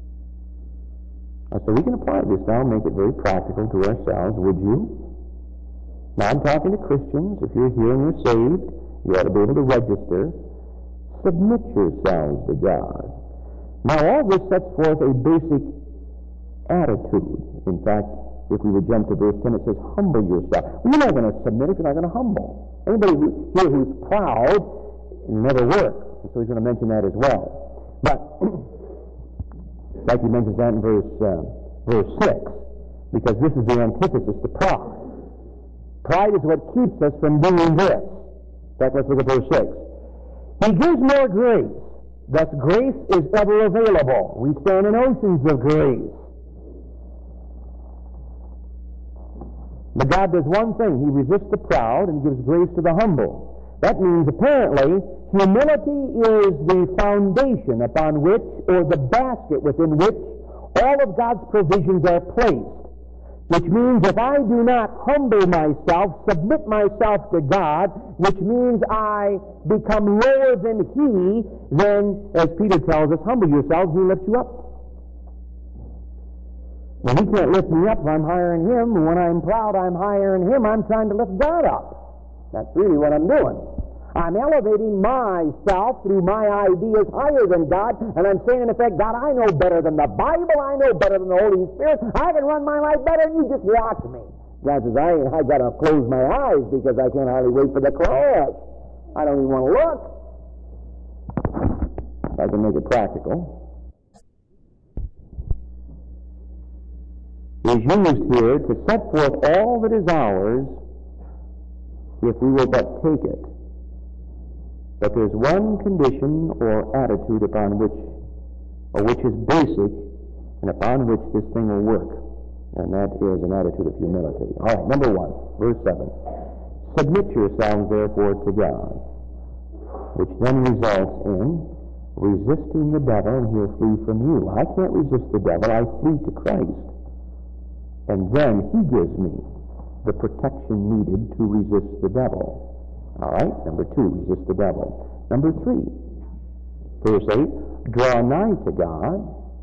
So we can apply this now, make it very practical to ourselves. Would you? Now I'm talking to Christians. If you're here and you're saved, you ought to be able to register. Submit yourselves to God. Now all this sets forth a basic attitude. In fact, if we would jump to verse ten, it says, humble yourself. Well, you're not going to submit if you're not going to humble. Anybody here who's proud never works. And so he's going to mention that as well. But like he mentions that in verse uh, verse six, because this is the antithesis to pride. Pride is what keeps us from doing this. In fact, let's look at verse six. He gives more grace. Thus grace is ever available. We stand in oceans of grace. But God does one thing. He resists the proud and gives grace to the humble. That means apparently humility is the foundation upon which, or the basket within which, all of God's provisions are placed. Which means if I do not humble myself, submit myself to God, which means I become lower than He, then, as Peter tells us, humble yourselves, He'll lift you up. Well, He can't lift me up if I'm higher than Him. When I'm proud, I'm higher than Him. I'm trying to lift God up. That's really what I'm doing. I'm elevating myself through my ideas higher than God, and I'm saying, in effect, God, I know better than the Bible, I know better than the Holy Spirit, I can run my life better, and you just watch me. God says, I, I got to close my eyes because I can't hardly wait for the crash. I don't even want to look. If I can make it practical. Is used here to set forth all that is ours if we will but take it. But there's one condition or attitude upon which, or which is basic, and upon which this thing will work. And that is an attitude of humility. All right, number one, verse seven. Submit yourselves therefore to God, which then results in resisting the devil, and he'll flee from you. I can't resist the devil, I flee to Christ. And then he gives me the protection needed to resist the devil. All right, number two, resist the devil. Number three, verse eight, draw nigh to God,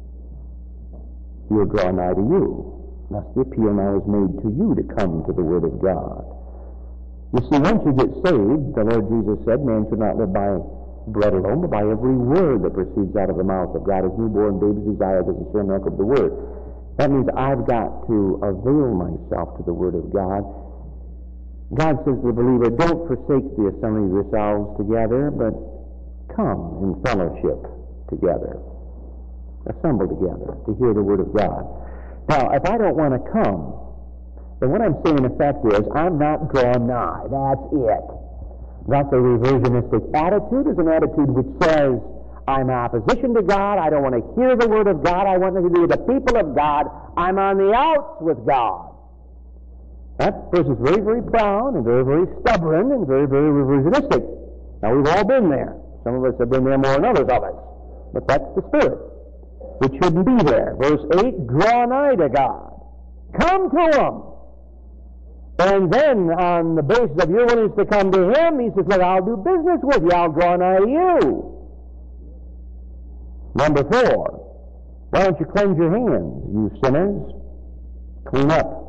he'll draw nigh to you. Thus the appeal now is made to you to come to the Word of God. You see, once you get saved, the Lord Jesus said, man should not live by bread alone, but by every word that proceeds out of the mouth of God. As newborn babies desire the sincere milk of the Word. That means I've got to avail myself to the Word of God. God says to the believer, don't forsake the assembly of yourselves together, but come in fellowship together. Assemble together to hear the Word of God. Now, if I don't want to come, then what I'm saying in effect is, I'm not drawn nigh. That's it. Thus, a reversionistic attitude is an attitude which says, I'm in opposition to God, I don't want to hear the Word of God, I want nothing to do with the people of God, I'm on the outs with God. That person's very, very proud and very, very stubborn and very, very reversionistic. Now, we've all been there. Some of us have been there more than others of us. But that's the spirit. It shouldn't be there. Verse eight, draw nigh to God. Come to Him. And then, on the basis of your willingness to come to Him, He says, look, I'll do business with you. I'll draw nigh to you. Number four, why don't you cleanse your hands, you sinners? Clean up.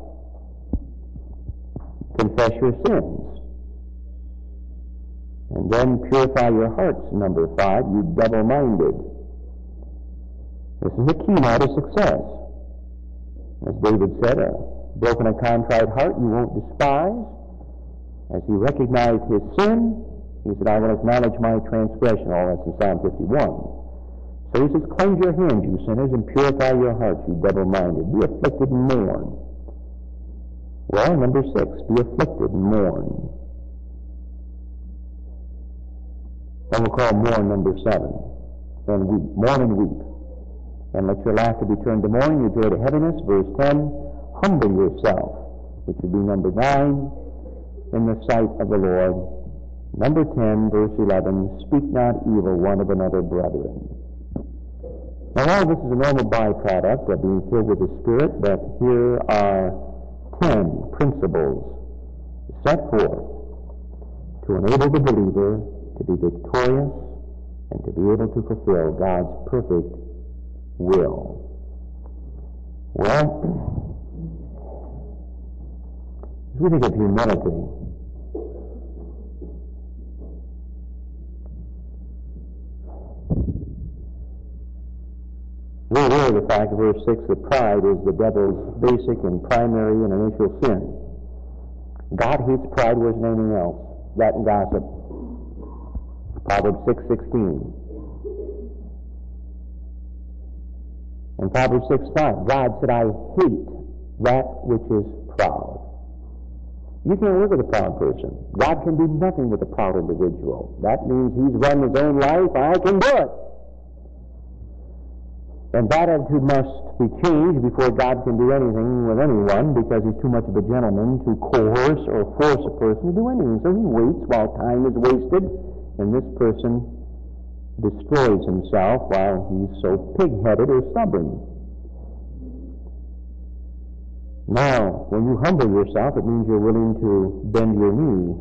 Confess your sins. And then purify your hearts, number five, you double-minded. This is the key now to success. As David said, a broken and contrite heart you won't despise. As he recognized his sin, he said, I will acknowledge my transgression. All that's in Psalm fifty-one. So he says, cleanse your hands, you sinners, and purify your hearts, you double-minded. Be afflicted and mourn. Well, number six, be afflicted and mourn. Then we'll call mourn number seven. And weep. Mourn and weep. And let your laughter be turned to mourning, your joy to heaviness. Verse ten, humble yourself, which would be number nine, in the sight of the Lord. Number ten, verse eleven, speak not evil one of another, brethren. Now, all this is a normal byproduct of being filled with the Spirit, but here are ten principles set forth to enable the believer to be victorious and to be able to fulfill God's perfect will. Well, as we think of humility, we're aware of the fact, verse six, that pride is the devil's basic and primary and initial sin. God hates pride worse than anything else. That and gossip. Proverbs six sixteen. And Proverbs six five, God said, I hate that which is proud. You can't work with a proud person. God can do nothing with a proud individual. That means he's run his own life. I can do it. And that attitude must be changed before God can do anything with anyone, because he's too much of a gentleman to coerce or force a person to do anything. So he waits while time is wasted, and this person destroys himself while he's so pig-headed or stubborn. Now, when you humble yourself, it means you're willing to bend your knee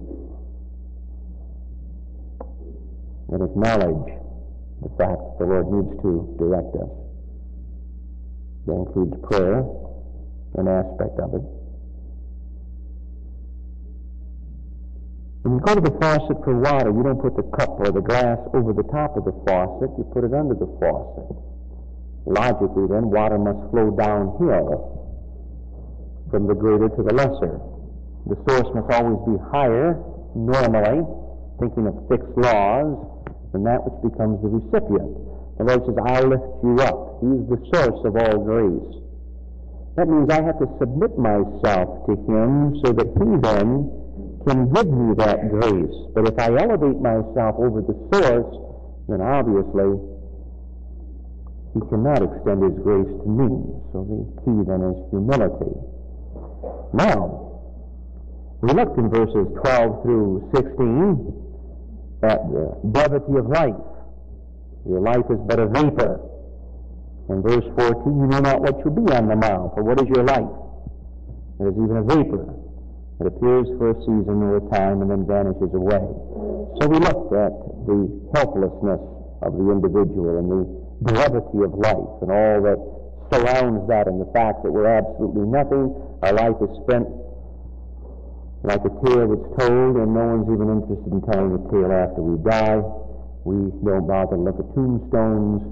and acknowledge the fact that the Lord needs to direct us. That includes prayer, an aspect of it. When you go to the faucet for water, you don't put the cup or the glass over the top of the faucet, you put it under the faucet. Logically then, water must flow downhill from the greater to the lesser. The source must always be higher, normally, thinking of fixed laws, than that which becomes the recipient. The Lord says, I'll lift you up. He's the source of all grace. That means I have to submit myself to Him so that He then can give me that grace. But if I elevate myself over the source, then obviously He cannot extend His grace to me. So the key then is humility. Now, we looked in verses twelve through sixteen at the brevity of life. Your life is but a vapor. In verse fourteen, you know not what shall be on the morrow, for what is your life? It is even a vapor. It appears for a season or a time and then vanishes away. So we looked at the helplessness of the individual and the brevity of life and all that surrounds that, and the fact that we're absolutely nothing. Our life is spent like a tale that's told, and no one's even interested in telling the tale after we die. We don't bother to look at tombstones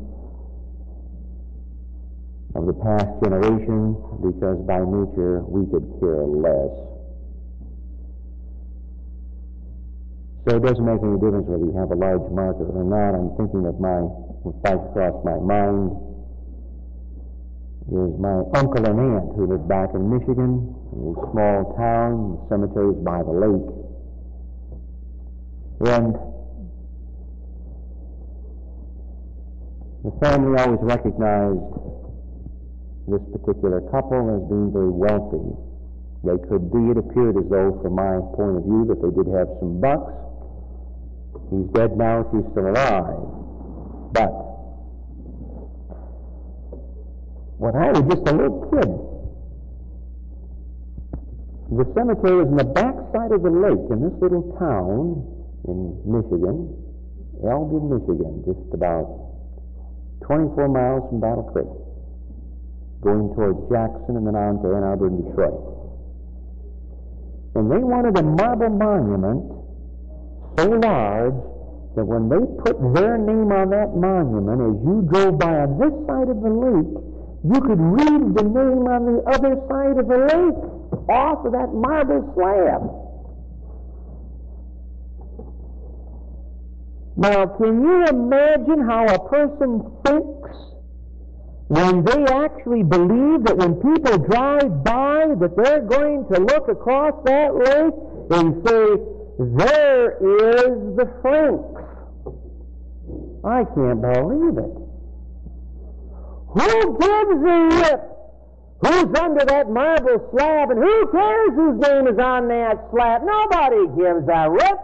of the past generation because by nature we could care less. So it doesn't make any difference whether you have a large marker or not. I'm thinking of my, what flashed across my mind is my uncle and aunt who lived back in Michigan, in a small town, the cemetery is by the lake. And the family always recognized this particular couple as being very wealthy. They could be, it appeared as though, from my point of view, that they did have some bucks. He's dead now, she's still alive. But when I was just a little kid, the cemetery was in the back side of the lake in this little town in Michigan, Albion, Michigan, just about twenty-four miles from Battle Creek, going towards Jackson and then on to Ann Arbor and Detroit. And they wanted a marble monument so large that when they put their name on that monument, as you drove by on this side of the lake, you could read the name on the other side of the lake off of that marble slab. Now, can you imagine how a person thinks when they actually believe that when people drive by that they're going to look across that lake and say, there is the Franks? I can't believe it. Who gives a rip who's under that marble slab, and who cares whose name is on that slab? Nobody gives a rip.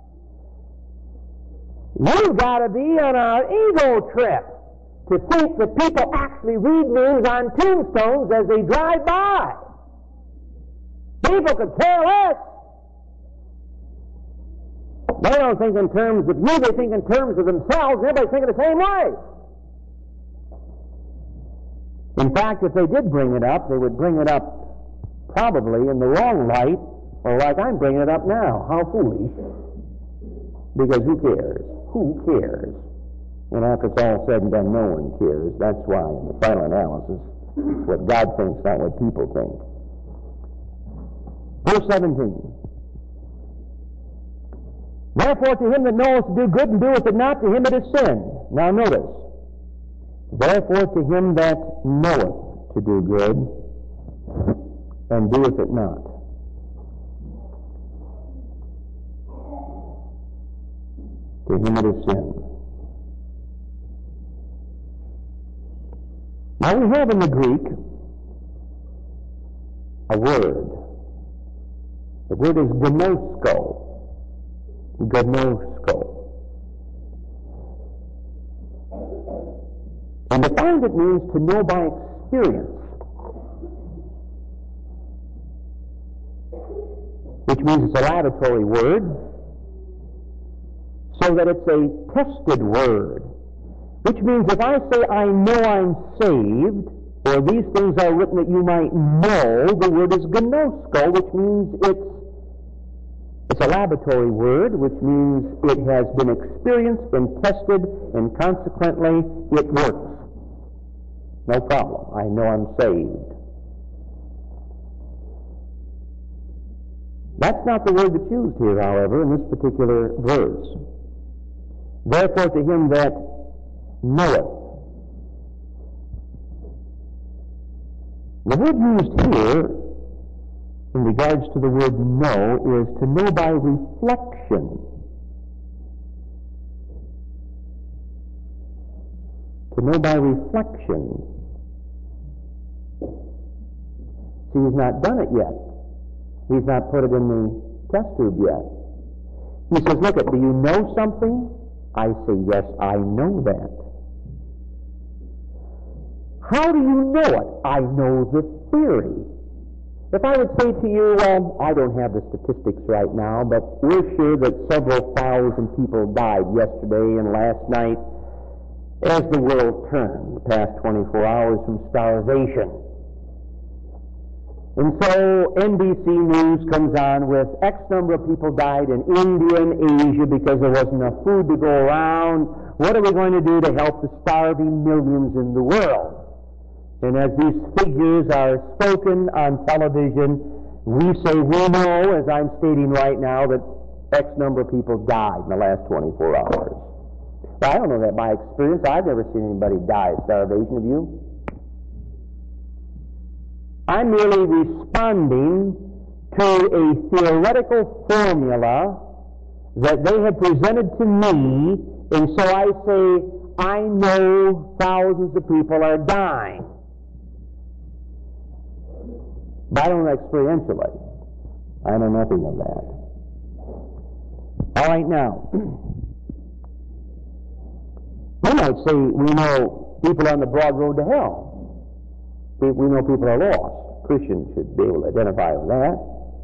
You've got to be on an ego trip to think that people actually read names on tombstones as they drive by. People could care less. They don't think in terms of you, they think in terms of themselves, and everybody's thinking the same way. In fact, if they did bring it up, they would bring it up probably in the wrong light, or like I'm bringing it up now. How foolish. Because who cares? Who cares? When after it's all said and done, no one cares. That's why, in the final analysis, it's what God thinks, not what people think. Verse seventeen. Therefore to him that knoweth to do good and doeth it not, to him it is sin. Now notice. Therefore to him that knoweth to do good and doeth it not. To him it is sin. Now we have in the Greek a word. The word is gnosko. Gnosko. And defined it means to know by experience, which means it's a laudatory word, so that it's a tested word, which means if I say I know I'm saved, or these things are written that you might know, the word is gnosko, which means it's It's a laboratory word, which means it has been experienced, been tested, and consequently it works. No problem. I know I'm saved. That's not the word that's used here, however, in this particular verse. Therefore, to him that knoweth. The word used here, in regards to the word know, is to know by reflection. To know by reflection. See, he's not done it yet. He's not put it in the test tube yet. He says, look, do you know something? I say, yes, I know that. How do you know it? I know the theory. If I would say to you, well, I don't have the statistics right now, but we're sure that several thousand people died yesterday and last night as the world turned the past twenty-four hours from starvation. And so N B C News comes on with X number of people died in India and Asia because there wasn't enough food to go around. What are we going to do to help the starving millions in the world? And as these figures are spoken on television, we say we know, as I'm stating right now, that X number of people died in the last twenty-four hours. Well, I don't know that by experience. I've never seen anybody die of starvation. Have you? I'm merely responding to a theoretical formula that they have presented to me, and so I say, I know thousands of people are dying. But I don't know experientially. I know nothing of that. All right, now, we might say we know people on the broad road to hell. We know people are lost. Christians should be able to identify with that.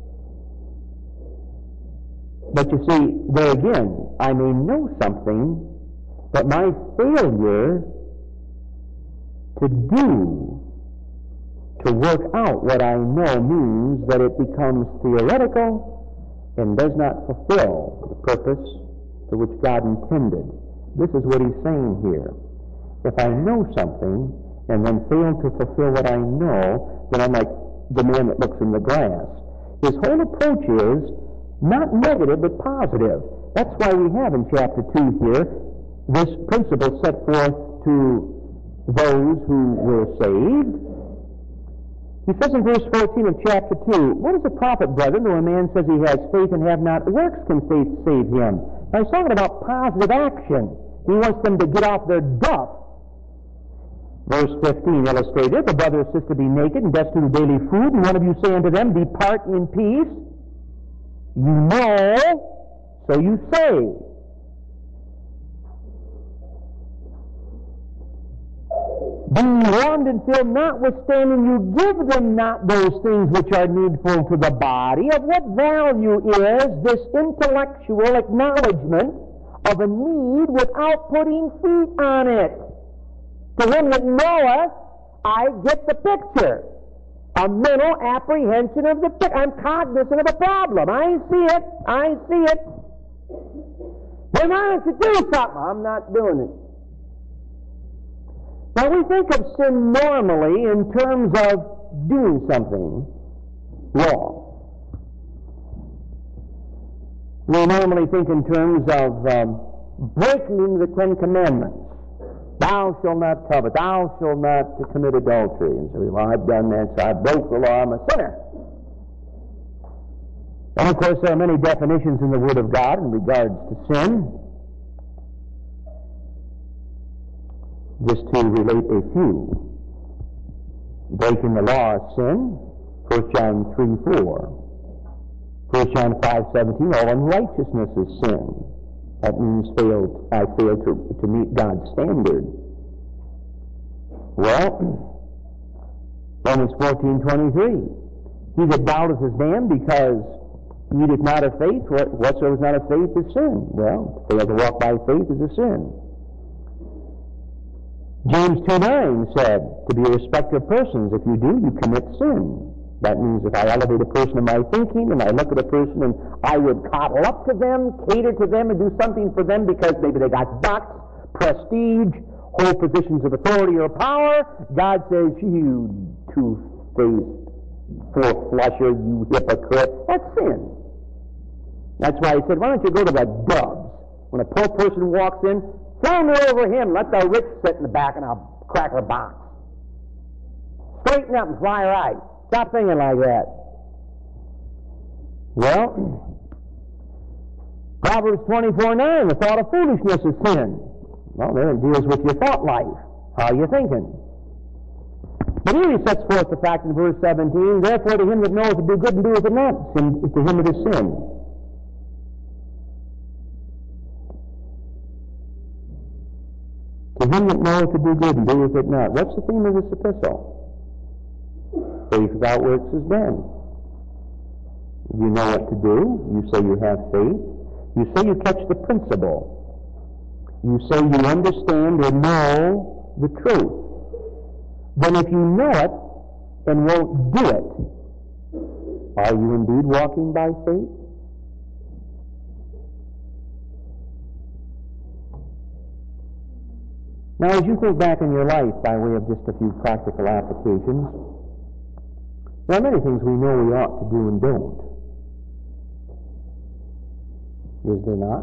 But you see, there again, I may know something, but my failure to do, to work out what I know means that it becomes theoretical and does not fulfill the purpose for which God intended. This is what he's saying here. If I know something and then fail to fulfill what I know, then I'm like the man that looks in the glass. His whole approach is not negative but positive. That's why we have in chapter two here this principle set forth to those who were saved. He says in verse fourteen of chapter two, what is a profit, brethren, though a man says he has faith and have not works, can faith save him? Now he's talking about positive action. He wants them to get off their duff. Verse fifteen illustrated, the brother or sister be naked and destitute of daily food, and one of you say unto them, depart in peace. You know, so you say. Being warmed and filled, notwithstanding you give them not those things which are needful to the body. Of what value is this intellectual acknowledgement of a need without putting feet on it? To him that knoweth, I get the picture. A mental apprehension of the picture. I'm cognizant of the problem. I see it. I see it. Then why don't you do something? I'm not doing it. Now we think of sin normally in terms of doing something wrong. We normally think in terms of um, breaking the Ten Commandments. Thou shalt not covet. Thou shalt not commit adultery. And so, well, I've done that, so I broke the law. I'm a sinner. And of course, there are many definitions in the Word of God in regards to sin. Just to relate a few. Breaking the law is sin. First John three four. First John five seventeen. All unrighteousness is sin. That means failed, I failed to, to meet God's standard. Well, Romans fourteen twenty-three. He that doubteth is damned because he eateth not of faith. Whatsoever is not of faith is sin. Well, to fail to walk by faith is a sin. James two nine said, to be a respecter of persons, if you do, you commit sin. That means if I elevate a person in my thinking and I look at a person and I would coddle up to them, cater to them, and do something for them because maybe they got bucks, prestige, hold positions of authority or power, God says, you two-faced four-flusher, you hypocrite. That's sin. That's why he said, why don't you go to the doves? When a poor person walks in, throw me over him. Let the rich sit in the back and I'll crack her box. Straighten up and fly her eyes. Stop thinking like that. Well, Proverbs twenty-four nine, the thought of foolishness is sin. Well, there it deals with your thought life. How are you thinking? But here he sets forth the fact in verse seventeen, therefore to him that knoweth to do good and doeth it not, sin, to him it is sin. To him that knoweth to do good and doeth it not. What's the theme of this epistle? Faith without works is dead. You know what to do. You say you have faith. You say you catch the principle. You say you understand or know the truth. Then if you know it and won't do it, are you indeed walking by faith? Now, as you think back in your life by way of just a few practical applications, there are many things we know we ought to do and don't. Is there not?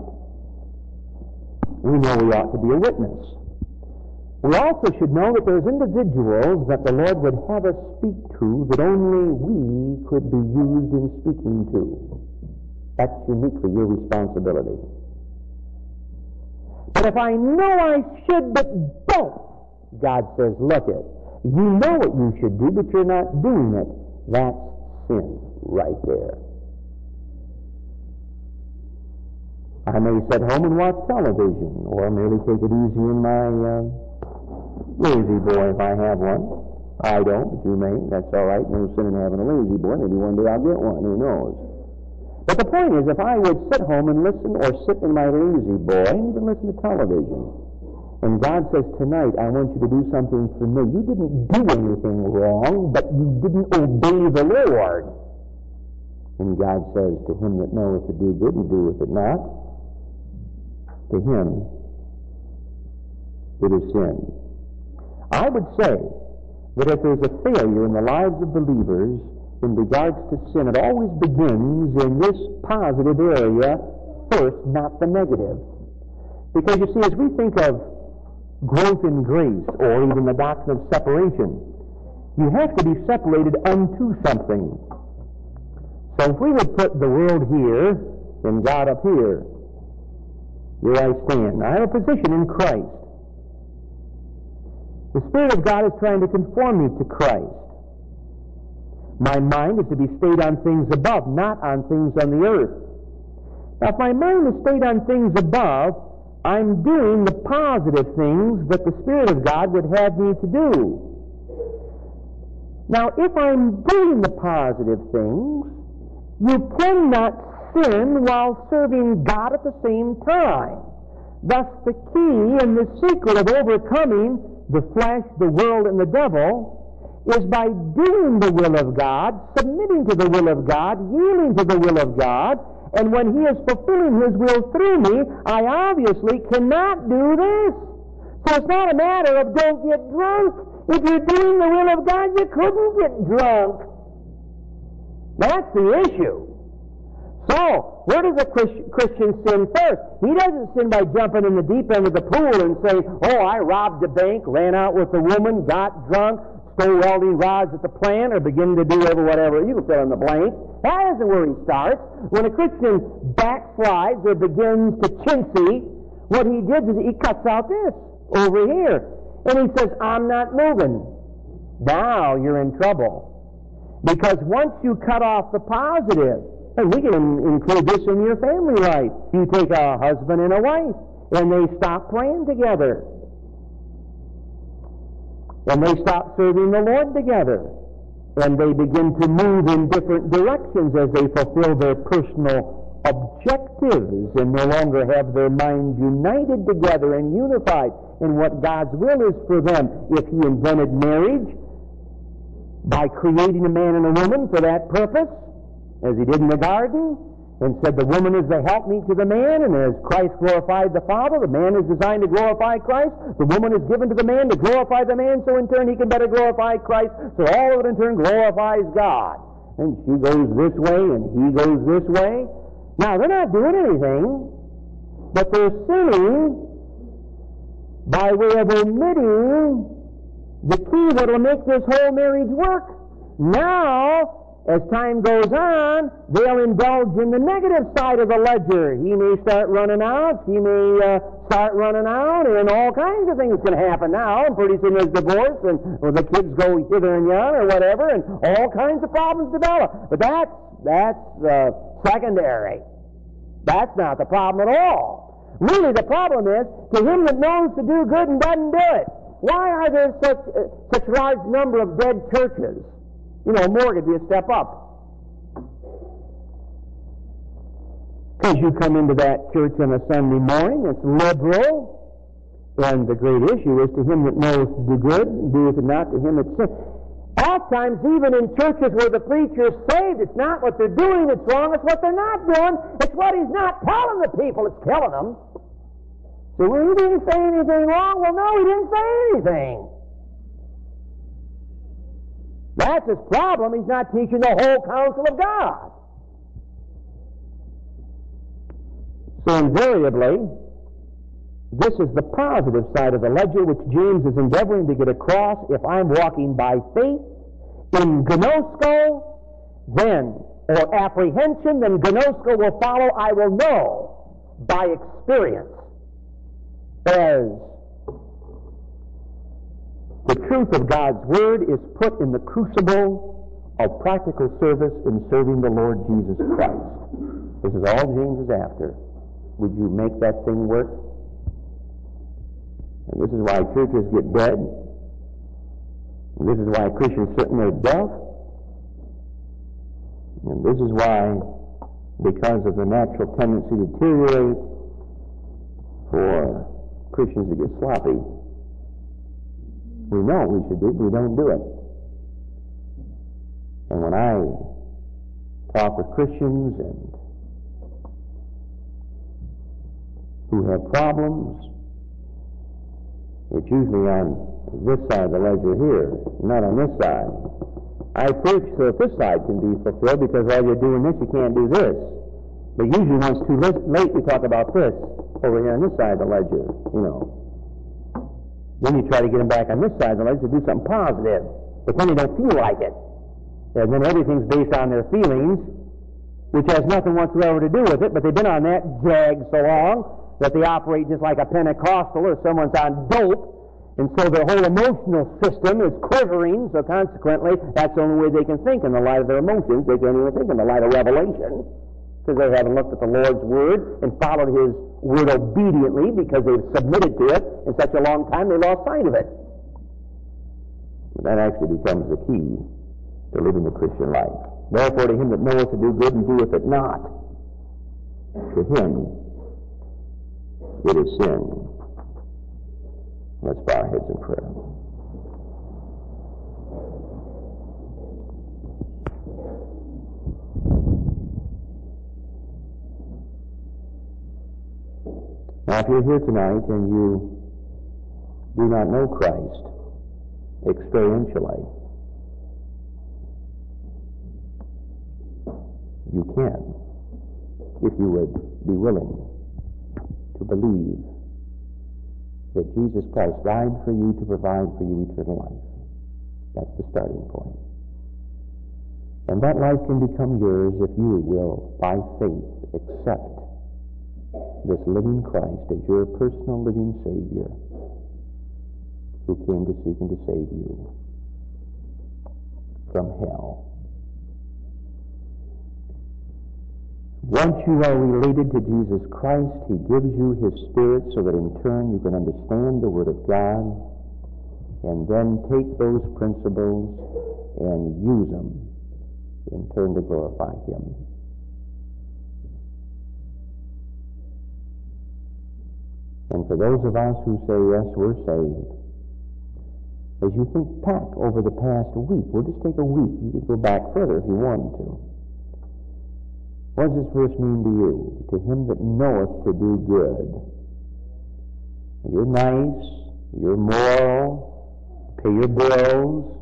We know we ought to be a witness. We also should know that there's individuals that the Lord would have us speak to that only we could be used in speaking to. That's uniquely your responsibility. But if I know I should but don't, God says, look it, you know what you should do, but you're not doing it. That's sin right there. I may sit home and watch television, or merely take it easy in my uh, lazy boy if I have one. I don't, but you may. That's all right. No sin in having a lazy boy. Maybe one day I'll get one. Who knows? But the point is, if I would sit home and listen or sit in my lazy boy and even listen to television, and God says, tonight, I want you to do something for me. You didn't do anything wrong, but you didn't obey the Lord. And God says, to him that knoweth to do good and doeth it not, to him it is sin. I would say that if there's a failure in the lives of believers in regards to sin, it always begins in this positive area first, not the negative. Because you see, as we think of growth in grace, or even the doctrine of separation, you have to be separated unto something. So if we would put the world here and God up here, here I stand. I have a position in Christ. The Spirit of God is trying to conform me to Christ. My mind is to be stayed on things above, not on things on the earth. Now, if my mind is stayed on things above, I'm doing the positive things that the Spirit of God would have me to do. Now, if I'm doing the positive things, you cannot sin while serving God at the same time. Thus, the key and the secret of overcoming the flesh, the world, and the devil is by doing the will of God, submitting to the will of God, yielding to the will of God, and when he is fulfilling his will through me, I obviously cannot do this. So it's not a matter of don't get drunk. If you're doing the will of God, you couldn't get drunk. That's the issue. So, where does a Christian sin first? He doesn't sin by jumping in the deep end of the pool and saying, oh, I robbed a bank, ran out with a woman, got drunk, stole welding rods at the plant, or beginning to do whatever, whatever. You can fill in the blank. That isn't where he starts. When a Christian backslides or begins to chintzy, what he does is he cuts out this over here. And he says, I'm not moving. Now you're in trouble. Because once you cut off the positive, and we can include this in your family life. You take a husband and a wife, and they stop praying together. And they stop serving the Lord together. And they begin to move in different directions as they fulfill their personal objectives and no longer have their minds united together and unified in what God's will is for them. If he invented marriage, by creating a man and a woman for that purpose, as he did in the garden, and said the woman is the helpmeet to the man, and as Christ glorified the Father, the man is designed to glorify Christ. The woman is given to the man to glorify the man, so in turn he can better glorify Christ, so all of it in turn glorifies God. And she goes this way, and he goes this way. Now, they're not doing anything, but they're sinning by way of omitting the key that will make this whole marriage work. Now, as time goes on, they'll indulge in the negative side of the ledger. He may start running out, he may uh, start running out, and all kinds of things can happen now, and pretty soon there's divorce, and or the kids go hither and yon, or whatever, and all kinds of problems develop. But that's, that's uh, secondary. That's not the problem at all. Really, the problem is, to him that knows to do good and doesn't do it. Why are there such uh, such large number of dead churches? You know, more could be a step up. Because you come into that church on a Sunday morning, it's liberal, and the great issue is to him that knows to do good, and doeth it not, to him that sin. Oftentimes, even in churches where the preacher is saved, it's not what they're doing that's wrong, it's what they're not doing, it's what he's not telling the people, it's killing them. So, well, he didn't say anything wrong. Well, no, he didn't say anything. That's his problem. He's not teaching the whole counsel of God. So invariably, this is the positive side of the ledger which James is endeavoring to get across. If I'm walking by faith in gnosko, then, or apprehension, then gnosko will follow. I will know by experience as the truth of God's Word is put in the crucible of practical service in serving the Lord Jesus Christ. This is all James is after. Would you make that thing work? And this is why churches get dead. And this is why Christians sit in their death. And this is why, because of the natural tendency to deteriorate, for Christians to get sloppy. We know what we should do, but we don't do it. And when I talk with Christians and who have problems, it's usually on this side of the ledger here, not on this side. I preach so that this side can be fulfilled, because while you're doing this, you can't do this. But usually when it's too late, we talk about this over here on this side of the ledger, you know. Then you try to get them back on this side of the ledger to do something positive. But then they don't feel like it. And then everything's based on their feelings, which has nothing whatsoever to do with it, but they've been on that jag so long that they operate just like a Pentecostal or someone's on dope, and so their whole emotional system is quivering, so consequently, that's the only way they can think in the light of their emotions. They can't even think in the light of revelation, because they haven't looked at the Lord's Word and followed His Word obediently, because they've submitted to it in such a long time they lost sight of it. That actually becomes the key to living the Christian life. Therefore, to him that knoweth to do good and doeth it not, to him it is sin. Let's bow our heads in prayer. Now, if you're here tonight and you do not know Christ experientially, you can, if you would be willing to believe that Jesus Christ died for you to provide for you eternal life. That's the starting point. And that life can become yours if you will, by faith, accept this living Christ as your personal living Savior, who came to seek and to save you from hell. Once you are related to Jesus Christ, He gives you His Spirit so that in turn you can understand the Word of God and then take those principles and use them in turn to glorify Him. And for those of us who say, yes, we're saved, As you think back over the past week, we'll just take a week. You could go back further if you wanted to. What does this verse mean to you? To him that knoweth to do good. You're nice, you're moral, pay your bills,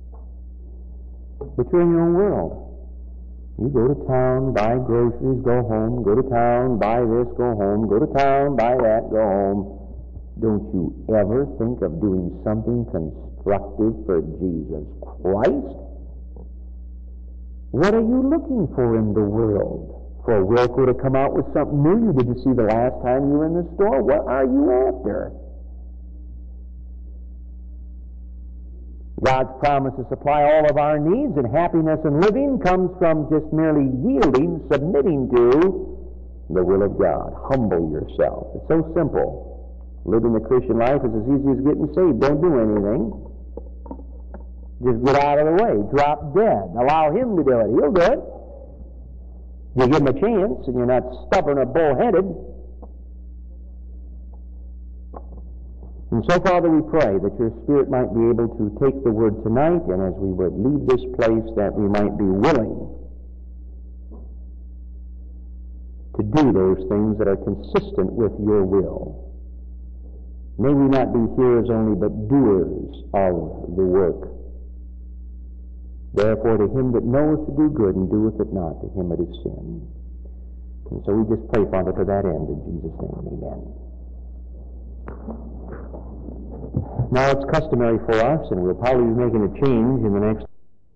but you're in your own world. You go to town, buy groceries, go home, go to town, buy this, go home, go to town, buy that, go home. Don't you ever think of doing something constructive for Jesus Christ? What are you looking for in the world? For Wilco to come out with something new you didn't see the last time you were in the store? What are you after? God's promise to supply all of our needs, and happiness and living comes from just merely yielding, submitting to the will of God. Humble yourself. It's so simple. Living the Christian life is as easy as getting saved. Don't do anything. Just get out of the way. Drop dead. Allow Him to do it. He'll do it. You give Him a chance, and you're not stubborn or bullheaded. And so, Father, we pray that your Spirit might be able to take the Word tonight, and as we would leave this place, that we might be willing to do those things that are consistent with your will. May we not be hearers only, but doers of the work. Therefore, to him that knoweth to do good and doeth it not, to him it is sin. And so we just pray, Father, to that end. In Jesus' name, amen. Now it's customary for us, and we'll probably be making a change in the next